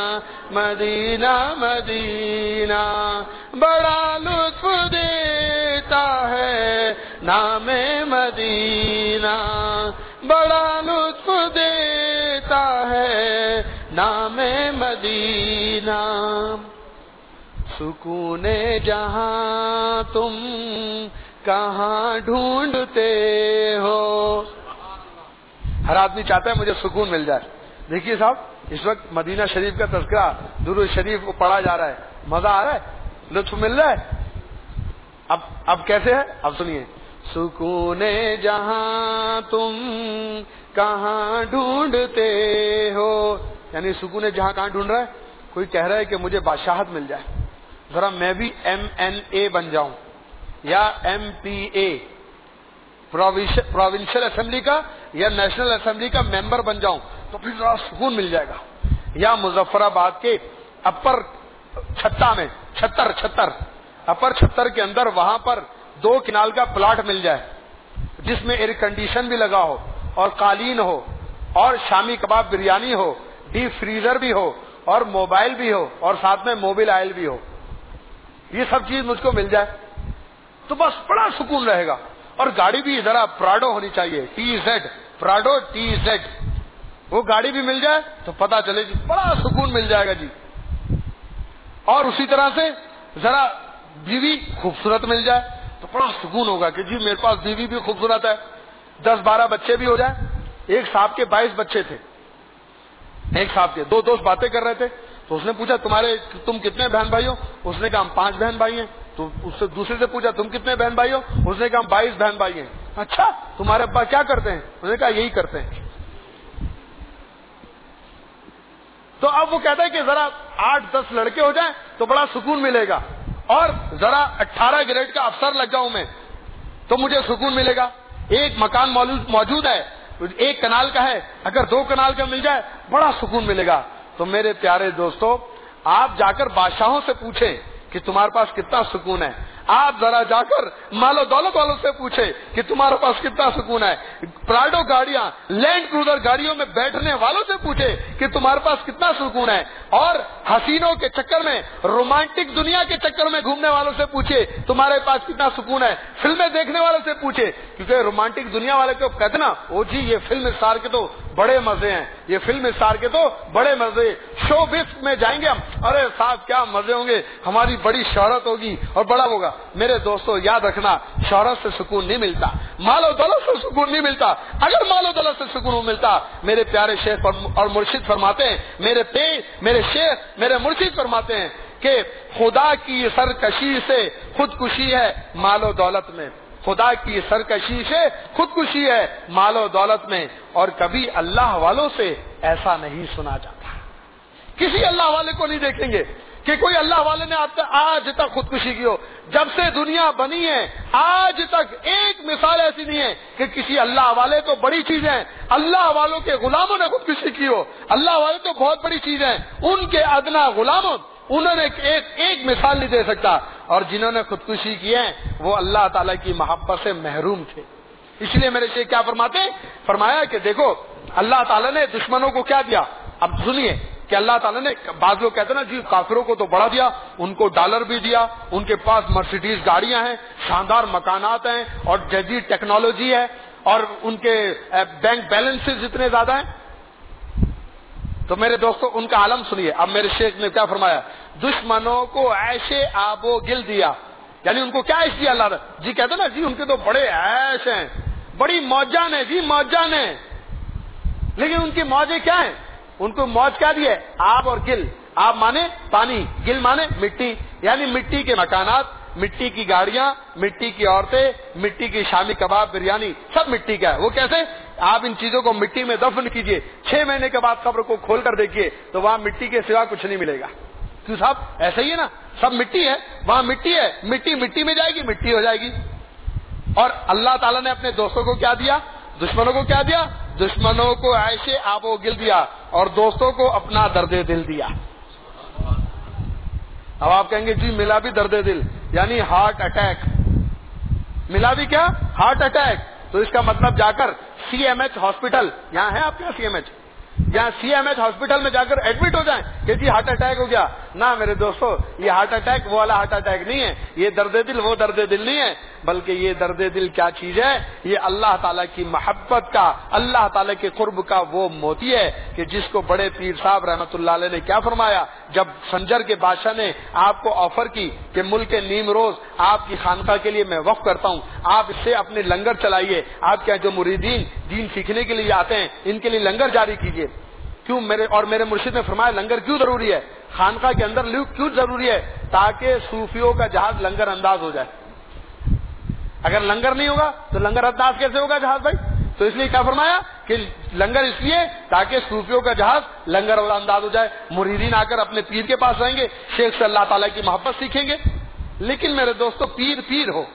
مدینہ مدینہ, بڑا لطف دیتا ہے نام مدینہ, بڑا لطف دیتا ہے نام مدینہ، سکون جہاں تم کہاں ڈھونڈتے ہو۔ ہر آدمی چاہتا ہے مجھے سکون مل جائے۔ دیکھیے صاحب، اس وقت مدینہ شریف کا تذکرہ درود شریف کو پڑھا جا رہا ہے، مزہ آ رہا ہے، لطف مل رہا ہے۔ اب اب کیسے ہے؟ اب سنیے، سکون جہاں تم کہاں ڈھونڈتے ہو، یعنی سکون جہاں کہاں ڈھونڈ رہا ہے؟ کوئی کہہ رہا ہے کہ مجھے بادشاہت مل جائے، ذرا میں بھی ایم این اے بن جاؤں یا M P A, provincial assembly کا یا نیشنل اسمبلی کا ممبر بن جاؤں تو پھر ذرا سکون مل جائے گا۔ یا مظفر آباد کے اپر چھتا میں، چھتر چھتر اپر چھتر کے اندر وہاں پر دو کنال کا پلاٹ مل جائے جس میں ایئر کنڈیشن بھی لگا ہو اور قالین ہو اور شامی کباب بریانی ہو، ڈیپ فریزر بھی ہو اور موبائل بھی ہو اور ساتھ میں موبائل آئل بھی ہو، یہ سب چیز مجھ کو مل جائے تو بس بڑا سکون رہے گا۔ اور گاڑی بھی ذرا پراڈو ہونی چاہیے، T Z, Prado T Z, وہ گاڑی بھی مل جائے تو پتا چلے جی بڑا سکون مل جائے گا جی۔ اور اسی طرح سے ذرا بیوی خوبصورت مل جائے تو بڑا سکون ہوگا کہ جی میرے پاس بیوی بھی خوبصورت ہے، دس بارہ بچے بھی ہو جائیں۔ ایک صاحب کے بائیس بچے تھے، ایک صاحب کے دو دوست باتیں کر رہے تھے تو اس نے پوچھا تمہارے تم کتنے بہن بھائی ہو؟ اس نے کہا ہم پانچ بہن بھائی ہیں۔ تو اس سے دوسرے سے پوچھا تم کتنے بہن بھائی ہو؟ اس نے کہا ہم بائیس بہن بھائی ہیں۔ اچھا تمہارے ابا کیا کرتے ہیں؟ اس نے کہا یہی کرتے ہیں۔ تو اب وہ کہتا ہے کہ ذرا آٹھ دس لڑکے ہو جائیں تو بڑا سکون ملے گا، اور ذرا اٹھارہ گریڈ کا افسر لگ جاؤں میں تو مجھے سکون ملے گا۔ ایک مکان موجود ہے، ایک کنال کا ہے، اگر دو کنال کا مل جائے بڑا سکون ملے گا۔ تو میرے پیارے دوستو، آپ جا کر بادشاہوں سے پوچھیں کہ تمہارے پاس کتنا سکون ہے، آپ ذرا جا کر مال و دولت والوں سے پوچھیں کہ تمہارے پاس کتنا سکون ہے، پراڈو گاڑیاں، لینڈ کروزر گاڑیوں میں بیٹھنے والوں سے پوچھیں کہ تمہارے پاس کتنا سکون ہے، اور حسینوں کے چکر میں، رومانٹک دنیا کے چکر میں گھومنے والوں سے پوچھے تمہارے پاس کتنا سکون ہے، فلمیں دیکھنے والوں سے پوچھے، کیونکہ رومانٹک دنیا والے کو کہتے نا او جی یہ فلم اسٹار کے تو بڑے مزے ہیں، یہ فلم اسٹار کے تو بڑے مزے، شو بس میں جائیں گے ہم، ارے صاحب کیا مزے ہوں گے، ہماری بڑی شہرت ہوگی اور بڑا ہوگا۔ میرے دوستو یاد رکھنا، شہرت سے سکون نہیں ملتا، مال و دولت سے سکون نہیں ملتا۔ اگر مال و دولت سے سکون ملتا، میرے پیارے شیخ اور مرشد فرماتے ہیں، میرے پے میرے شیخ میرے مرشد فرماتے ہیں کہ خدا کی سرکشی سے خودکشی ہے مال و دولت میں، خدا کی سرکشی سے خودکشی ہے مال و دولت میں، اور کبھی اللہ والوں سے ایسا نہیں سنا جاتا۔ کسی اللہ والے کو نہیں دیکھیں گے کہ کوئی اللہ والے نے آج تک خودکشی کی ہو، جب سے دنیا بنی ہے آج تک ایک مثال ایسی نہیں ہے کہ کسی اللہ والے تو بڑی چیز ہے، اللہ والوں کے غلاموں نے خودکشی کی ہو، اللہ والے تو بہت بڑی چیز ہے، ان کے ادنا غلاموں انہوں نے ایک ایک مثال نہیں دے سکتا، اور جنہوں نے خودکشی کی ہے وہ اللہ تعالیٰ کی محبت سے محروم تھے۔ اس لیے میرے شیخ کیا فرماتے ہیں؟ فرمایا کہ دیکھو اللہ تعالیٰ نے دشمنوں کو کیا دیا، اب سنیے کہ اللہ تعالیٰ نے، بعض لوگ کہتے ہیں نا جی کافروں کو تو بڑا دیا، ان کو ڈالر بھی دیا، ان کے پاس مرسیڈیز گاڑیاں ہیں، شاندار مکانات ہیں اور جدید ٹیکنالوجی ہے، اور ان کے بینک بیلنسز اتنے زیادہ ہیں۔ تو میرے دوستو ان کا عالم سنیے، اب میرے شیخ نے کیا فرمایا، دشمنوں کو عیش آب و گل دیا، یعنی ان کو کیا عیش دیا اللہ نے؟ جی کہتے نا جی ان کے تو بڑے عیش ہیں، بڑی موجان ہیں، جی موجان ہیں، لیکن ان کی موجیں کیا ہیں؟ ان کو موج کیا دی ہے؟ آب اور گل۔ آب مانے پانی، گل مانے مٹی، یعنی مٹی کے مکانات، مٹی کی گاڑیاں، مٹی کی عورتیں، مٹی کی شامی کباب بریانی، سب مٹی کا ہے۔ وہ کیسے؟ آپ ان چیزوں کو مٹی میں دفن کیجئے، چھ مہینے کے بعد قبر کو کھول کر دیکھیے تو وہاں مٹی کے سوا کچھ نہیں ملے گا۔ کیوں صاحب ایسا ہی ہے نا، سب مٹی ہے، وہاں مٹی ہے، مٹی مٹی میں جائے گی، مٹی ہو جائے گی۔ اور اللہ تعالیٰ نے اپنے دوستوں کو کیا دیا؟ دشمنوں کو کیا دیا؟ دشمنوں کو عیش آب و گل دیا، اور دوستوں کو اپنا درد دل دیا۔ اب آپ کہیں گے جی ملا بھی درد دل، یعنی ہارٹ اٹیک، ملا بھی کیا؟ Heart attack. تو اس کا مطلب جا کر سی ایم ایچ ہاسپٹل، یہاں ہے آپ کے سی ایم ایچ، یہاں سی ایم ایچ ہاسپٹل میں جا کر ایڈمٹ ہو جائیں کہ جی ہارٹ اٹیک ہو گیا، نہ میرے دوستو، یہ ہارٹ اٹیک وہ والا ہارٹ اٹیک نہیں ہے، یہ درد دل وہ درد دل نہیں ہے، بلکہ یہ درد دل کیا چیز ہے؟ یہ اللہ تعالیٰ کی محبت کا، اللہ تعالیٰ کے قرب کا وہ موتی ہے کہ جس کو بڑے پیر صاحب رحمت اللہ علیہ نے کیا فرمایا جب سنجر کے بادشاہ نے آپ کو آفر کی کہ ملک کے نیم روز آپ کی خانقاہ کے لیے میں وقف کرتا ہوں، آپ اس سے اپنے لنگر چلائیے، آپ کے جو مریدین دین سیکھنے کے لیے آتے ہیں ان کے لیے لنگر جاری کیجیے۔ کیوں میرے اور میرے مرشد نے فرمایا لنگر کیوں ضروری ہے، خانقاہ کے اندر لوگ کیوں ضروری ہے؟ تاکہ صوفیوں کا جہاز لنگر انداز ہو جائے۔ اگر لنگر نہیں ہوگا تو لنگر انداز کیسے ہوگا جہاز بھائی؟ تو اس لیے کیا فرمایا کہ لنگر اس لیے تاکہ صوفیوں کا جہاز لنگر انداز ہو جائے، مریدین آ کر اپنے پیر کے پاس رہیں گے، شیخ سے اللہ تعالیٰ کی محبت سیکھیں گے۔ لیکن میرے دوستو پیر پیر ہو،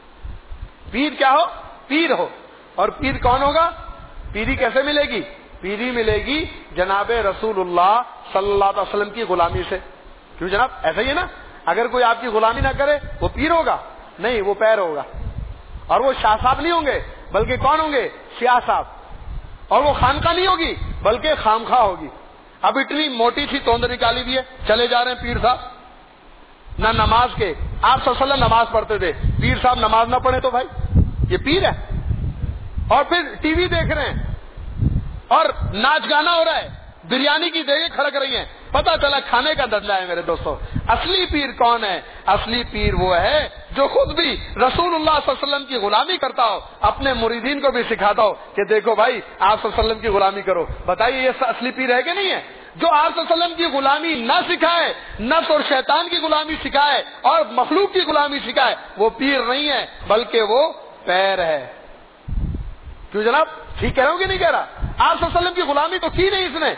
پیر کیا ہو؟ پیر ہو۔ اور پیر کون ہوگا؟ پیری کیسے ملے گی؟ پیری ملے گی جناب رسول اللہ صلی اللہ علیہ وسلم کی غلامی سے۔ کیوں جناب؟ ایسا ہی ہے نا، اگر کوئی آپ کی غلامی نہ کرے وہ پیر ہوگا؟ نہیں، وہ پیر ہوگا۔ اور وہ شاہ صاحب نہیں ہوں گے بلکہ کون ہوں گے؟ سیاہ صاحب۔ اور وہ خانقاہ نہیں ہوگی بلکہ خامخواہ ہوگی۔ اب اتنی موٹی سی توند نکالی دی ہے، چلے جا رہے ہیں پیر صاحب نہ نماز کے، آپ صلی اللہ علیہ وسلم نماز پڑھتے تھے، پیر صاحب نماز نہ پڑھے تو بھائی یہ پیر ہے۔ اور پھر ٹی وی دیکھ رہے ہیں اور ناچ گانا ہو رہا ہے، بریانی کی دیگیں کھڑک رہی ہیں، پتہ چلا کھانے کا دھندا ہے۔ میرے دوستو اصلی پیر کون ہے؟ اصلی پیر وہ ہے جو خود بھی رسول اللہ صلی اللہ علیہ وسلم کی غلامی کرتا ہو، اپنے مریدین کو بھی سکھاتا ہو کہ دیکھو بھائی آپ صلی اللہ علیہ وسلم کی غلامی کرو۔ بتائیے یہ اصلی پیر ہے کہ نہیں ہے؟ جو آپ صلی اللہ علیہ وسلم کی غلامی نہ سکھائے، نفس اور شیطان کی غلامی سکھائے اور مخلوق کی غلامی سکھائے، وہ پیر نہیں ہے بلکہ وہ پیر ہے۔ کیوں جناب؟ ٹھیک کہہ رہا ہوں کہ نہیں کہہ رہا؟ آپ صلی اللہ علیہ وسلم کی غلامی تو کی نہیں اس نے،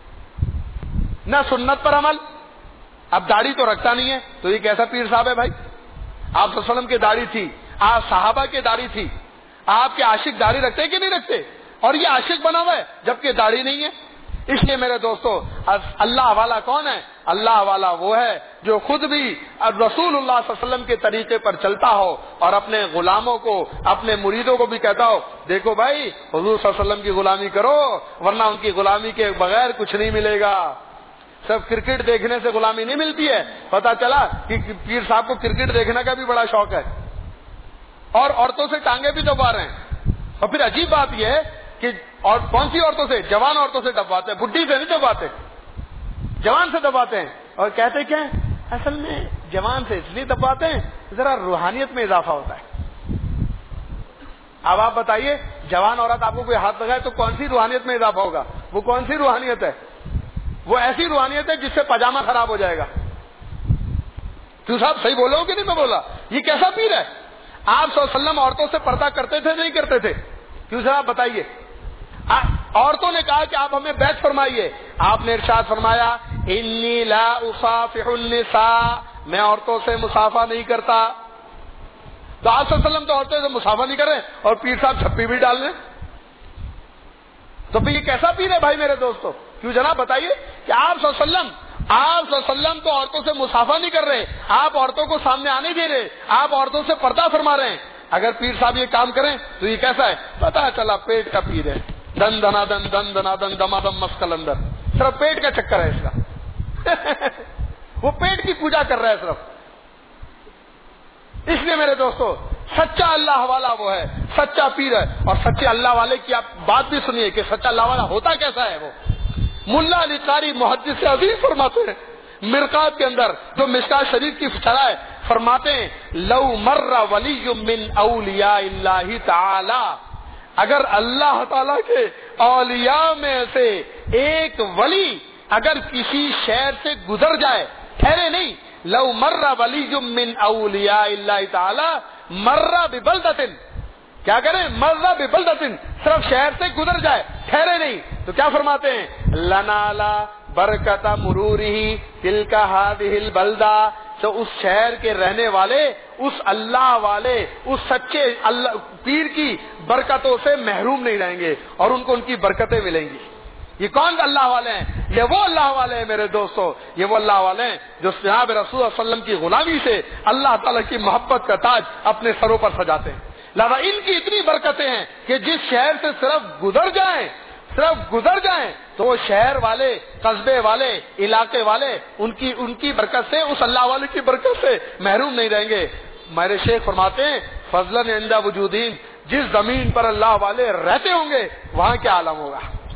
نہ سنت پر عمل، اب داڑھی تو رکھتا نہیں ہے تو یہ کیسا پیر صاحب ہے بھائی؟ آپ صلی اللہ علیہ وسلم کی داڑھی تھی، آپ صحابہ کی داڑھی تھی، آپ کے عاشق داڑھی رکھتے کہ نہیں رکھتے؟ اور یہ عاشق بنا ہوا ہے جبکہ داڑھی نہیں ہے۔ اس لیے میرے دوستو اللہ والا کون ہے؟ اللہ والا وہ ہے جو خود بھی رسول اللہ صلی اللہ علیہ وسلم کے طریقے پر چلتا ہو اور اپنے غلاموں کو، اپنے مریدوں کو بھی کہتا ہو دیکھو بھائی حضور صلی اللہ علیہ وسلم کی غلامی کرو ورنہ ان کی غلامی کے بغیر کچھ نہیں ملے گا۔ صرف کرکٹ دیکھنے سے غلامی نہیں ملتی ہے، پتا چلا کہ پیر صاحب کو کرکٹ دیکھنے کا بھی بڑا شوق ہے اور عورتوں سے ٹانگیں بھی دبا رہے ہیں۔ اور پھر عجیب بات یہ ہے کہ اور کون سی عورتوں سے؟ جوان عورتوں سے دبواتے ہیں، بڈھی سے نہیں دبواتے، جوان سے دبواتے ہیں۔ اور کہتے کیا اصل میں جوان سے اس لیے دبواتے ہیں ذرا روحانیت میں اضافہ ہوتا ہے۔ اب آپ بتائیے جوان عورت آپ کو کوئی ہاتھ لگائے تو کون سی روحانیت میں اضافہ ہوگا؟ وہ کون سی روحانیت ہے؟ وہ ایسی روحانیت ہے جس سے پاجامہ خراب ہو جائے گا۔ تو صاحب صحیح بولو کہ نہیں میں بولا؟ یہ کیسا پیر ہے؟ آپ صلی اللہ علیہ وسلم عورتوں سے پردہ کرتے تھے نہیں کرتے تھے؟ کیوں صاحب بتائیے؟ عورتوں نے کہا کہ آپ ہمیں بیعت فرمائیے، آپ نے ارشاد فرمایا انی لا اصافح النساء، میں عورتوں سے مصافحہ نہیں کرتا۔ تو آپ صلی اللہ علیہ وسلم تو عورتوں سے مصافحہ نہیں کر رہے اور پیر صاحب چھپی بھی ڈال رہے، تو پھر یہ کیسا پیر ہے بھائی میرے دوستو؟ کیوں جناب بتائیے کہ آپ صلی اللہ علیہ وسلم آپ صلی اللہ علیہ وسلم تو عورتوں سے مصافحہ نہیں کر رہے، آپ عورتوں کو سامنے آنے دے رہے، آپ عورتوں سے پردہ فرما رہے ہیں۔ اگر پیر صاحب یہ کام کریں تو یہ کیسا ہے؟ پتا چلا پیٹ کا پیر ہے، دن دنا دن دن دنا دن دما دم مسکل اندر، صرف پیٹ کا چکر ہے اس کا وہ پیٹ کی پوجا کر رہا ہے صرف۔ اس لیے میرے دوستو سچا اللہ والا وہ ہے، سچا پیر ہے۔ اور سچے اللہ والے کی آپ بات بھی سنیے کہ سچا اللہ والا ہوتا کیسا ہے۔ وہ ملا علی قاری محدث عظیم فرماتے ہیں مرقات کے اندر جو مشکات شریف کی شرح ہے، فرماتے ہیں لو مر ولی من اولیاء اللہ تعالی، اگر اللہ تعالی کے اولیاء میں سے ایک ولی اگر کسی شہر سے گزر جائے، ٹھہرے نہیں، لو مر ولی من اولیاء اللہ تعالی مر ببلدۃ، کیا کریں؟ مر ببلدۃ، صرف شہر سے گزر جائے، ٹھہرے نہیں، تو کیا فرماتے ہیں لنالا برکت مرورہ تلک ہذہ البلدہ، تو اس شہر کے رہنے والے اس اللہ والے اس سچے اللہ پیر کی برکتوں سے محروم نہیں رہیں گے اور ان کو ان کی برکتیں ملیں گی۔ یہ کون اللہ والے ہیں؟ یہ وہ اللہ والے ہیں میرے دوستو، یہ وہ اللہ والے ہیں جو جناب رسول اللہ صلی اللہ علیہ وسلم کی غلامی سے اللہ تعالیٰ کی محبت کا تاج اپنے سروں پر سجاتے ہیں۔ لہذا ان کی اتنی برکتیں ہیں کہ جس شہر سے صرف گزر جائیں صرف گزر جائیں تو وہ شہر والے، قصبے والے، علاقے والے ان کی ان کی برکت سے، اس اللہ والے کی برکت سے محروم نہیں رہیں گے۔ میرے شیخ فرماتے ہیں فضلاً عند وجودین، جس زمین پر اللہ والے رہتے ہوں گے وہاں کیا عالم ہوگا،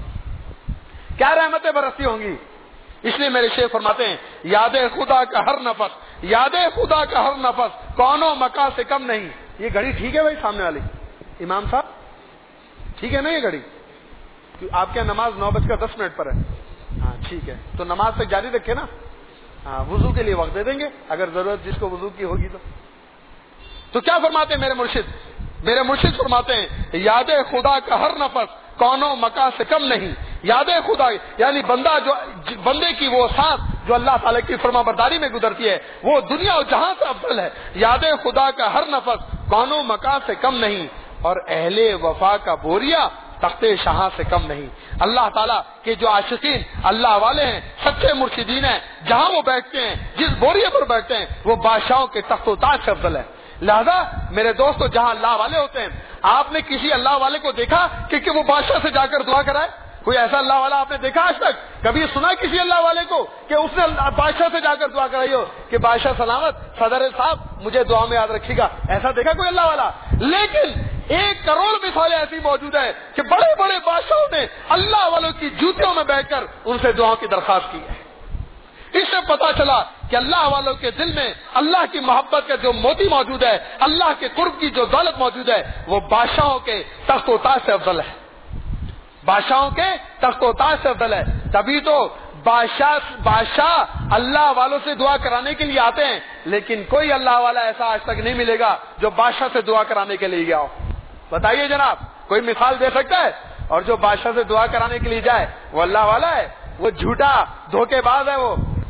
کیا رحمتیں برستی ہوں گی۔ اس لیے میرے شیخ فرماتے ہیں یاد خدا کا ہر نفس، یاد خدا کا ہر نفس کون و مکان سے کم نہیں۔ یہ گھڑی ٹھیک ہے بھائی سامنے والی امام صاحب، ٹھیک ہے نا یہ گھڑی؟ آپ کے نماز نو بج کر دس منٹ پر ہے، ہاں ٹھیک ہے، تو نماز سے جاری رکھے نا، ہاں وضو کے لیے وقت دے دیں گے اگر ضرورت جس کو وضو کی ہوگی تو۔ تو کیا فرماتے ہیں میرے مرشد؟ میرے مرشد فرماتے ہیں یاد خدا کا ہر نفس کون و مکان سے کم نہیں۔ یاد خدا یعنی بندہ جو بندے کی وہ سانس جو اللہ تعالیٰ کی فرما برداری میں گزرتی ہے وہ دنیا اور جہاں سے افضل ہے۔ یاد خدا کا ہر نفس کون و مکان سے کم نہیں، اور اہل وفا کا بوریا تخت شاہ سے کم نہیں۔ اللہ تعالیٰ کے جو عاشقین اللہ والے ہیں، سچے مرشدین ہیں، جہاں وہ بیٹھتے ہیں، جس بوریے پر بیٹھتے ہیں وہ بادشاہوں کے تخت و تاج سے افضل ہے۔ لہذا میرے دوستو جہاں اللہ والے ہوتے ہیں، آپ نے کسی اللہ والے کو دیکھا کہ, کہ وہ بادشاہ سے جا کر دعا کرائے؟ کوئی ایسا اللہ والا آپ نے دیکھا آج تک؟ کبھی سنا کسی اللہ والے کو کہ اس نے بادشاہ سے جا کر دعا کرائی ہو کہ بادشاہ سلامت، صدر صاحب مجھے دعا میں یاد رکھیے گا؟ ایسا دیکھا کوئی اللہ والا؟ لیکن ایک کروڑ مثالیں ایسی موجود ہے کہ بڑے بڑے بادشاہوں نے اللہ والوں کی جوتیوں میں بیٹھ کر ان سے دعاؤں کی درخواست کی ہے۔ اس سے پتا چلا کہ اللہ والوں کے دل میں اللہ کی محبت کا جو موتی موجود ہے، اللہ کے قرب کی جو دولت موجود ہے، وہ بادشاہوں کے تخت و تاج سے افضل ہے، بادشاہوں کے تخت و تاج سے افضل ہے۔ تبھی تو بادشاہ بادشاہ اللہ والوں سے دعا کرانے کے لیے آتے ہیں، لیکن کوئی اللہ والا ایسا آج تک نہیں ملے گا جو بادشاہ سے دعا کرانے کے لیے گیا ہو۔ بتائیے جناب، کوئی مثال دے سکتا ہے؟ اور جو بادشاہ سے دعا کرانے کے لیے جائے وہ اللہ والا ہے؟ وہ جھوٹا دھوکے باز ہے۔ وہ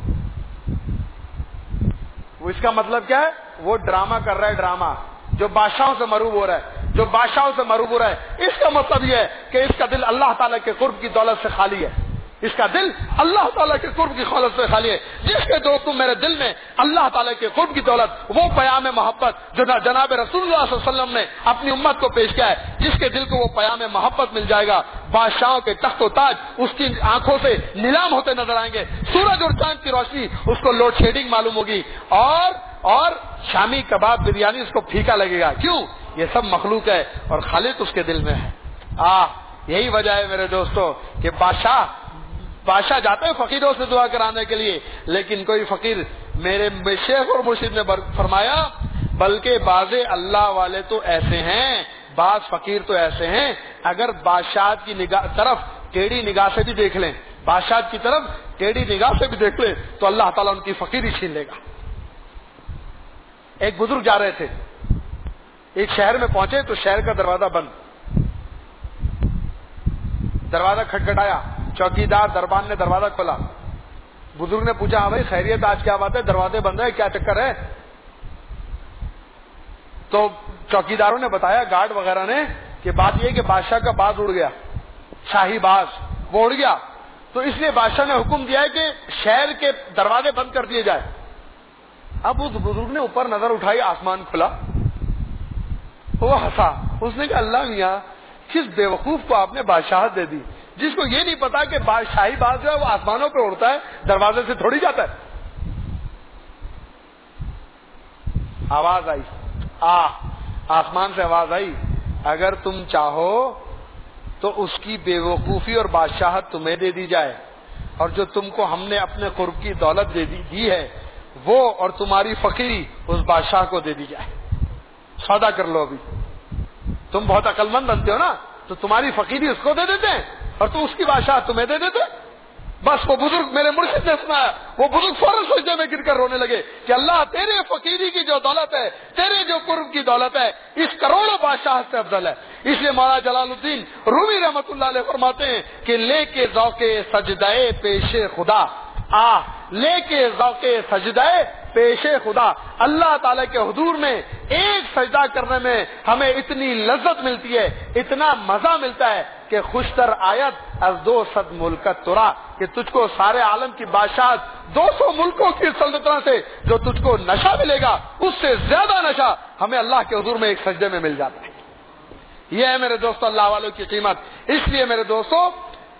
وہ اس کا مطلب کیا ہے؟ وہ ڈرامہ کر رہا ہے، ڈرامہ جو بادشاہوں سے مروب ہو رہا ہے، جو بادشاہوں سے مروب ہو رہا ہے۔ اس کا مطلب یہ ہے کہ اس کا دل اللہ تعالیٰ کے قرب کی دولت سے خالی ہے، اس کا دل اللہ تعالیٰ کے قرب کی دولت سے خالی ہے۔ جس کے دوستوں میرے دل میں اللہ تعالیٰ کے قرب کی دولت، وہ پیام محبت جو جناب رسول اللہ صلی اللہ علیہ وسلم نے اپنی امت کو پیش کیا ہے، جس کے دل کو وہ پیام محبت مل جائے گا، بادشاہوں کے تخت و تاج اس کی آنکھوں سے نیلام ہوتے نظر آئیں گے، سورج اور چاند کی روشنی اس کو لوڈ شیڈنگ معلوم ہوگی، اور اور شامی کباب بریانی اس کو پھیکا لگے گا۔ کیوں؟ یہ سب مخلوق ہے اور خالق اس کے دل میں ہے۔ آہ یہی وجہ ہے میرے دوستو کہ بادشاہ بادشاہ جاتے ہیں فقیروں سے دعا کرانے کے لیے، لیکن کوئی فقیر، میرے شیخ اور مرشد نے فرمایا بلکہ بعض اللہ والے تو ایسے ہیں، بعض فقیر تو ایسے ہیں، اگر بادشاہ کی نگاہ طرف ٹیڑھی نگاہ سے بھی دیکھ لیں، بادشاہ کی طرف ٹیڑھی نگاہ سے بھی دیکھ لیں تو اللہ تعالیٰ ان کی فقیری چھین لے گا۔ ایک بزرگ جا رہے تھے، ایک شہر میں پہنچے تو شہر کا دروازہ بند، دروازہ کھٹکھٹایا، چوکیدار دربان نے دروازہ کھولا، بزرگ نے پوچھا ہاں بھائی خیریت، آج کیا بات ہے، دروازے بند ہے، کیا چکر ہے؟ تو چوکیداروں نے بتایا، گارڈ وغیرہ نے، کہ بات یہ کہ بادشاہ کا باز اڑ گیا، شاہی باز وہ اڑ گیا، تو اس لیے بادشاہ نے حکم دیا ہے کہ شہر کے دروازے بند کر دیے جائے۔ اب اس بزرگ نے اوپر نظر اٹھائی، آسمان کھلا، وہ ہنسا، اس نے کہا اللہ میاں کس بیوقوف کو آپ نے بادشاہت دے دی، جس کو یہ نہیں پتا کہ شاہی باز جو ہے وہ آسمانوں پہ اڑتا ہے، دروازے سے تھوڑی جاتا ہے۔ آواز آئی، آ آسمان سے آواز آئی، اگر تم چاہو تو اس کی بیوقوفی اور بادشاہت تمہیں دے دی جائے، اور جو تم کو ہم نے اپنے قرب کی دولت دے دی, دی ہے وہ اور تمہاری فقیری اس بادشاہ کو دے دی جائے. سودا کر لو. ابھی تم بہت عقل مند بنتے ہو نا, تو تمہاری فقیری اس کو دے دیتے ہیں اور تو اس کی بادشاہ تمہیں دے دیتے. بس وہ بزرگ میرے مرشد نے سنایا, وہ بزرگ فوراً سجدے میں گر کر رونے لگے کہ اللہ تیرے فقیری کی جو دولت ہے, تیرے جو قرب کی دولت ہے, اس کروڑوں بادشاہ سے افضل ہے. اس لیے مولانا جلال الدین رومی رحمت اللہ علیہ فرماتے ہیں کہ لے کے ذوق سجدائے پیش خدا, آ لے کے ذوق سجدائے پیش خدا, اللہ تعالیٰ کے حضور میں ایک سجدہ کرنے میں ہمیں اتنی لذت ملتی ہے, اتنا مزہ ملتا ہے کہ خوشتر آیت از دو صد ملکت ترا, کہ تجھ کو سارے عالم کی بادشاہت دو سو ملکوں کی سلطنت سے جو تجھ کو نشہ ملے گا, اس سے زیادہ نشہ ہمیں اللہ کے حضور میں ایک سجدے میں مل جاتا ہے. یہ ہے میرے دوستو اللہ والوں کی قیمت. اس لیے میرے دوستو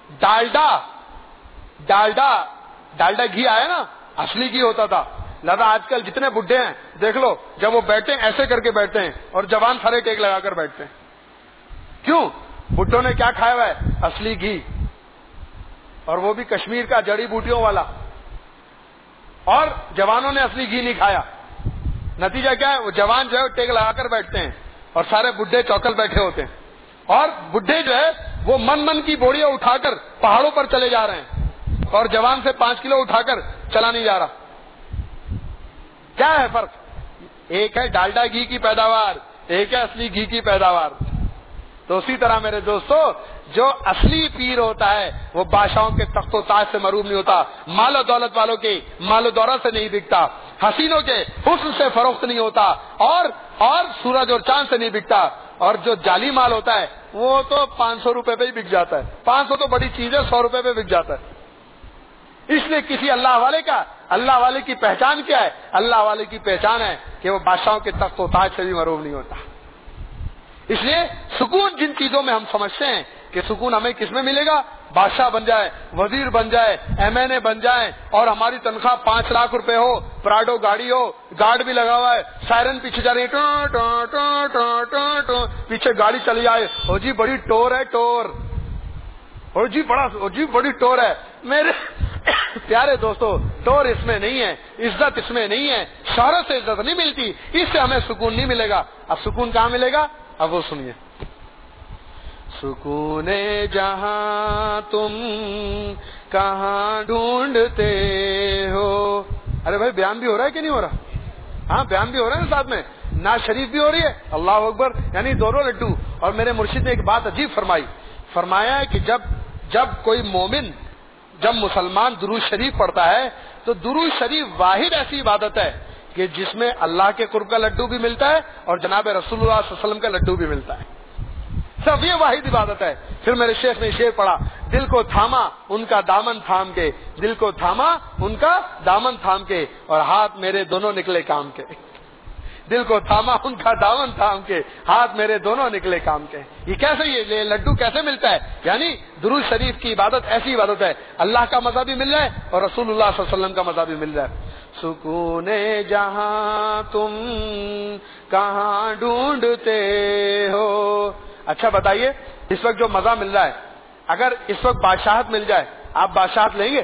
ڈالڈا ڈالڈا ڈالڈا گھی آیا نا، اصلی گھی ہوتا تھا. لہذا آج کل جتنے بڈھے ہیں دیکھ لو، جب وہ بیٹھتے ہیں ایسے کر کے بیٹھتے ہیں اور جوان سارے ٹیک لگا کر بیٹھتے ہیں. کیوں؟ بڈھوں نے کیا کھایا ہوا ہے؟ اصلی گھی، اور وہ بھی کشمیر کا جڑی بوٹیوں والا. اور جوانوں نے اصلی گھی نہیں کھایا. نتیجہ کیا ہے؟ وہ جوان جو ہے ٹیک لگا کر بیٹھتے ہیں اور سارے بڈھے چوکل بیٹھے ہوتے ہیں. اور بڈھے جو ہے وہ من من کی بوریاں اٹھا کر پہاڑوں پر چلے جا رہے ہیں اور جوان سے پانچ کلو اٹھا کر چلا نہیں جا رہا. کیا ہے فرق؟ ایک ہے ڈالڈا گھی کی پیداوار، ایک ہے اصلی گھی کی پیداوار. تو اسی طرح میرے دوستو، جو اصلی پیر ہوتا ہے وہ بادشاہوں کے تخت و تاج سے محروم نہیں ہوتا، مال و دولت والوں کے مال و دولت سے نہیں بکتا، حسینوں کے حسن سے فروخت نہیں ہوتا، اور اور سورج اور چاند سے نہیں بکتا. اور جو جعلی مال ہوتا ہے وہ تو پانچ سو روپے پہ ہی بک جاتا ہے. پانچ سو تو بڑی چیز ہے، سو روپے پہ بک جاتا ہے. اس لیے کسی اللہ والے کا اللہ والے کی پہچان کیا ہے؟ اللہ والے کی پہچان ہے کہ وہ بادشاہوں کے تخت و تاج سے بھی محروم نہیں ہوتا. اس لیے سکون جن چیزوں میں ہم سمجھتے ہیں کہ سکون ہمیں کس میں ملے گا، بادشاہ بن جائے، وزیر بن جائے، ایم این اے بن جائے اور ہماری تنخواہ پانچ لاکھ روپے ہو، پراڈو گاڑی ہو، گارڈ بھی لگا ہوا ہے، سائرن پیچھے جا رہی ہے، ٹو ٹو ٹو ٹو ٹو ٹو، پیچھے گاڑی چلی جائے، او جی بڑی ٹور ہے ٹور، او جی بڑا او جی بڑی ٹور ہے. میرے پیارے دوستو، ٹور اس میں نہیں ہے، عزت اس میں نہیں ہے، شہرت سے عزت نہیں ملتی، اس سے ہمیں سکون نہیں ملے گا. اب سکون کہاں ملے گا؟ اب وہ سنیے. سکون جہاں تم کہاں ڈھونڈتے ہو. ارے بھائی بیان بھی ہو رہا ہے کہ نہیں ہو رہا؟ ہاں بیان بھی ہو رہا ہے نا، ساتھ میں نعت شریف بھی ہو رہی ہے. اللہ اکبر، یعنی دونوں لڈو. اور میرے مرشد نے ایک بات عجیب فرمائی، فرمایا ہے کہ جب جب کوئی مومن جب مسلمان درود شریف پڑھتا ہے تو درود شریف واحد ایسی عبادت ہے کہ جس میں اللہ کے قرب کا لڈو بھی ملتا ہے اور جناب رسول اللہ صلی اللہ علیہ وسلم کا لڈو بھی ملتا ہے. صرف یہ واحد عبادت ہے. پھر میرے شیخ نے شعر پڑھا، دل کو تھاما ان کا دامن تھام کے، دل کو تھاما ان کا دامن تھام کے، اور ہاتھ میرے دونوں نکلے کام کے. دل کو تھاما ان کا دامن تھام کے، ہاتھ میرے دونوں نکلے کام کے. یہ کیسے، یہ لڈو کیسے ملتا ہے؟ یعنی درود شریف کی عبادت ایسی عبادت ہے، اللہ کا مزہ بھی مل رہا ہے اور رسول اللہ صلی اللہ علیہ وسلم کا مزہ بھی مل رہا ہے. سکون جہاں تم کہاں ڈھونڈتے ہو. اچھا بتائیے، اس وقت جو مزہ مل رہا ہے، اگر اس وقت بادشاہت مل جائے آپ بادشاہت لیں گے؟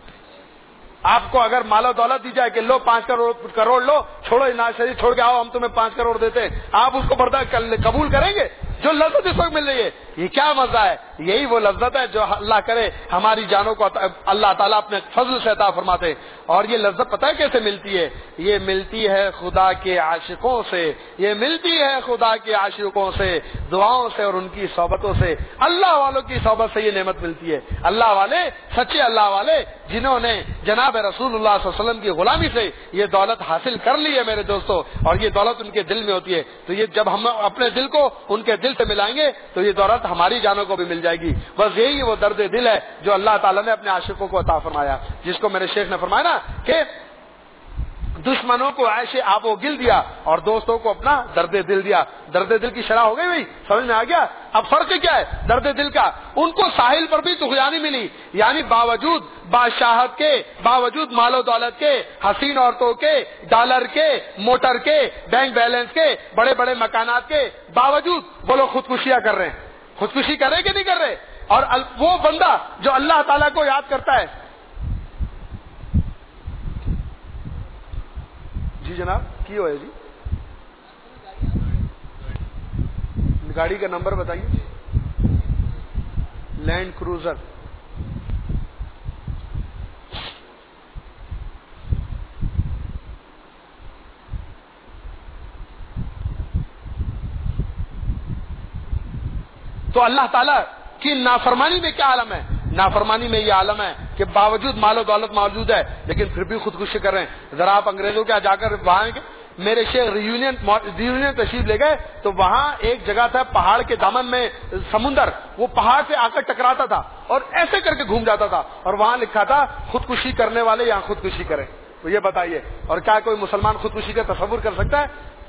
آپ کو اگر مال و دولت دی جائے کہ لو پانچ کروڑ کروڑ لو، چھوڑو نواز شریف چھوڑ کے آؤ، ہم تمہیں پانچ کروڑ دیتے ہیں، آپ اس کو برداشت قبول کریں گے؟ جو لذت اس وقت مل رہی ہے، یہ کیا مزہ ہے؟ یہی وہ لذت ہے جو اللہ کرے ہماری جانوں کو اللہ تعالیٰ اپنے فضل سے عطا فرماتے. اور یہ لذت پتہ ہے کیسے ملتی ہے؟ یہ ملتی ہے خدا کے عاشقوں سے، یہ ملتی ہے خدا کے عاشقوں سے، دعاؤں سے اور ان کی صحبتوں سے. اللہ والوں کی صحبت سے یہ نعمت ملتی ہے. اللہ والے، سچے اللہ والے جنہوں نے جناب رسول اللہ صلی اللہ علیہ وسلم کی غلامی سے یہ دولت حاصل کر لی ہے میرے دوستو، اور یہ دولت ان کے دل میں ہوتی ہے. تو یہ جب ہم اپنے دل کو ان کے دل سے ملائیں گے تو یہ دولت ہماری جانوں کو بھی مل جائے گی. بس یہی وہ درد دل ہے جو اللہ تعالیٰ نے اپنے عاشقوں کو عطا فرمایا، جس کو میرے شیخ نے فرمایا نا کہ دشمنوں کو عیش آب و گل دیا اور دوستوں کو اپنا درد دل دیا. درد دل کی شرح ہو گئی بھائی، سمجھ میں آ گیا؟ اب فرق کیا ہے درد دل کا؟ ان کو ساحل پر بھی طغیانی ملی، یعنی باوجود بادشاہت کے، باوجود مال و دولت کے، حسین عورتوں کے، ڈالر کے، موٹر کے، بینک بیلنس کے، بڑے بڑے مکانات کے باوجود وہ لوگ خودکشیاں کر رہے ہیں. خودکشی کر رہے کہ نہیں کر رہے؟ اور وہ بندہ جو اللہ تعالیٰ کو یاد کرتا ہے، جی جناب کی ہوئے جی گاڑی کا نمبر بتائیے. Land cruiser. تو اللہ تعالیٰ کی نافرمانی میں کیا عالم ہے؟ نافرمانی میں یہ عالم ہے کہ باوجود مال و دولت موجود ہے لیکن پھر بھی خودکشی کر رہے ہیں. ذرا آپ انگریزوں کے جا کر وہاں میرے شیخ ریونین ریونین تشریف لے گئے تو وہاں ایک جگہ تھا پہاڑ کے دامن میں سمندر، وہ پہاڑ سے آ کر ٹکراتا تھا اور ایسے کر کے گھوم جاتا تھا اور وہاں لکھا تھا خودکشی کرنے والے یہاں خودکشی کریں. تو یہ بتائیے، اور کیا کوئی مسلمان خودکشی کا تصور کر سکتا ہے؟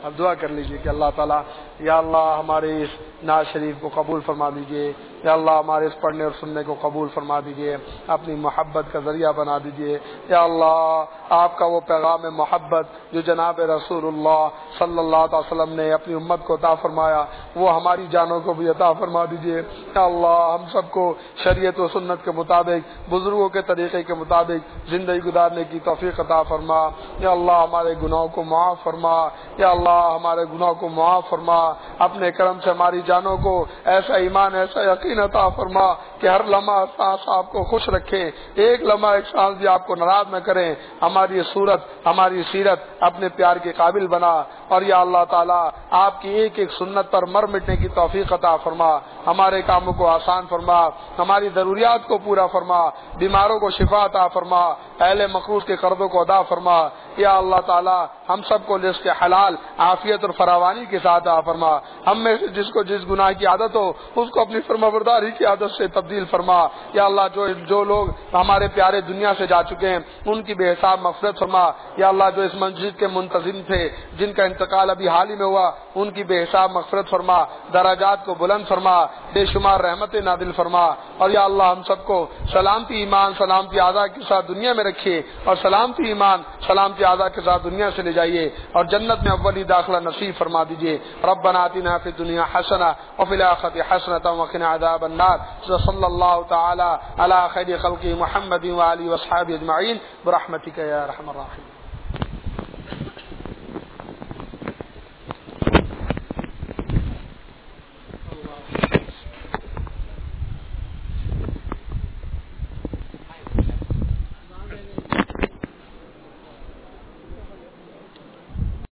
اب دعا کر لیجئے کہ اللہ تعالیٰ یا اللہ ہمارے اس ناز شریف کو قبول فرما دیجئے، یا اللہ ہمارے اس پڑھنے اور سننے کو قبول فرما دیجئے، اپنی محبت کا ذریعہ بنا دیجئے۔ یا اللہ آپ کا وہ پیغام محبت جو جناب رسول اللہ صلی اللہ علیہ وسلم نے اپنی امت کو عطا فرمایا وہ ہماری جانوں کو بھی عطا فرما دیجئے۔ یا اللہ ہم سب کو شریعت و سنت کے مطابق، بزرگوں کے طریقے کے مطابق زندگی گزارنے کی توفیق عطا فرما۔ یا اللہ ہمارے گناہوں کو معاف فرما، یا اللہ ہمارے گناہوں کو معاف فرما، اپنے کرم سے ہماری جانوں کو ایسا ایمان، ایسا یقین عطا فرما کہ ہر لمحہ سانس آپ کو خوش رکھیں، ایک لمحہ ایک سانس بھی آپ کو ناراض نہ کریں، ہماری صورت، ہماری سیرت اپنے پیار کے قابل بنا، اور یا اللہ تعالیٰ آپ کی ایک ایک سنت پر مر مٹنے کی توفیق عطا فرما، ہمارے کاموں کو آسان فرما، ہماری ضروریات کو پورا فرما، بیماروں کو شفا عطا فرما، اہل مقروض کے قرضوں کو ادا فرما۔ یا اللہ تعالیٰ ہم سب کو رزق حلال، عافیت اور فراوانی کے ساتھ عطا فرما، ہم میں سے جس کو جس گناہ کی عادت ہو اس کو اپنی فرمانبرداری کی عادت سے تبدیل فرما۔ یا اللہ جو جو لوگ ہمارے پیارے دنیا سے جا چکے ہیں ان کی بے حساب مغفرت فرما۔ یا اللہ جو اس مسجد کے منتظم تھے جن کا انتقال ابھی حال ہی میں ہوا ان کی بے حساب مغفرت فرما، درجات کو بلند فرما، بے شمار رحمت نازل فرما، اور یا اللہ ہم سب کو سلامتی ایمان، سلامتی اعضاء کے ساتھ دنیا میں رکھیے، اور سلامتی ایمان، سلامتی اعضاء کے ساتھ دنیا سے لے جائیے، اور جنت میں اولی داخلہ نصیب فرما دیجیے۔ ربنا آتنا فی الدنیا حسنہ وفی الآخرۃ حسنۃ وقنا عذاب النار۔ صلی اللہ تعالی علی خیر خلقہ محمد وآلہ وصحبہ اجمعین برحمتک یا ارحم الراحمین۔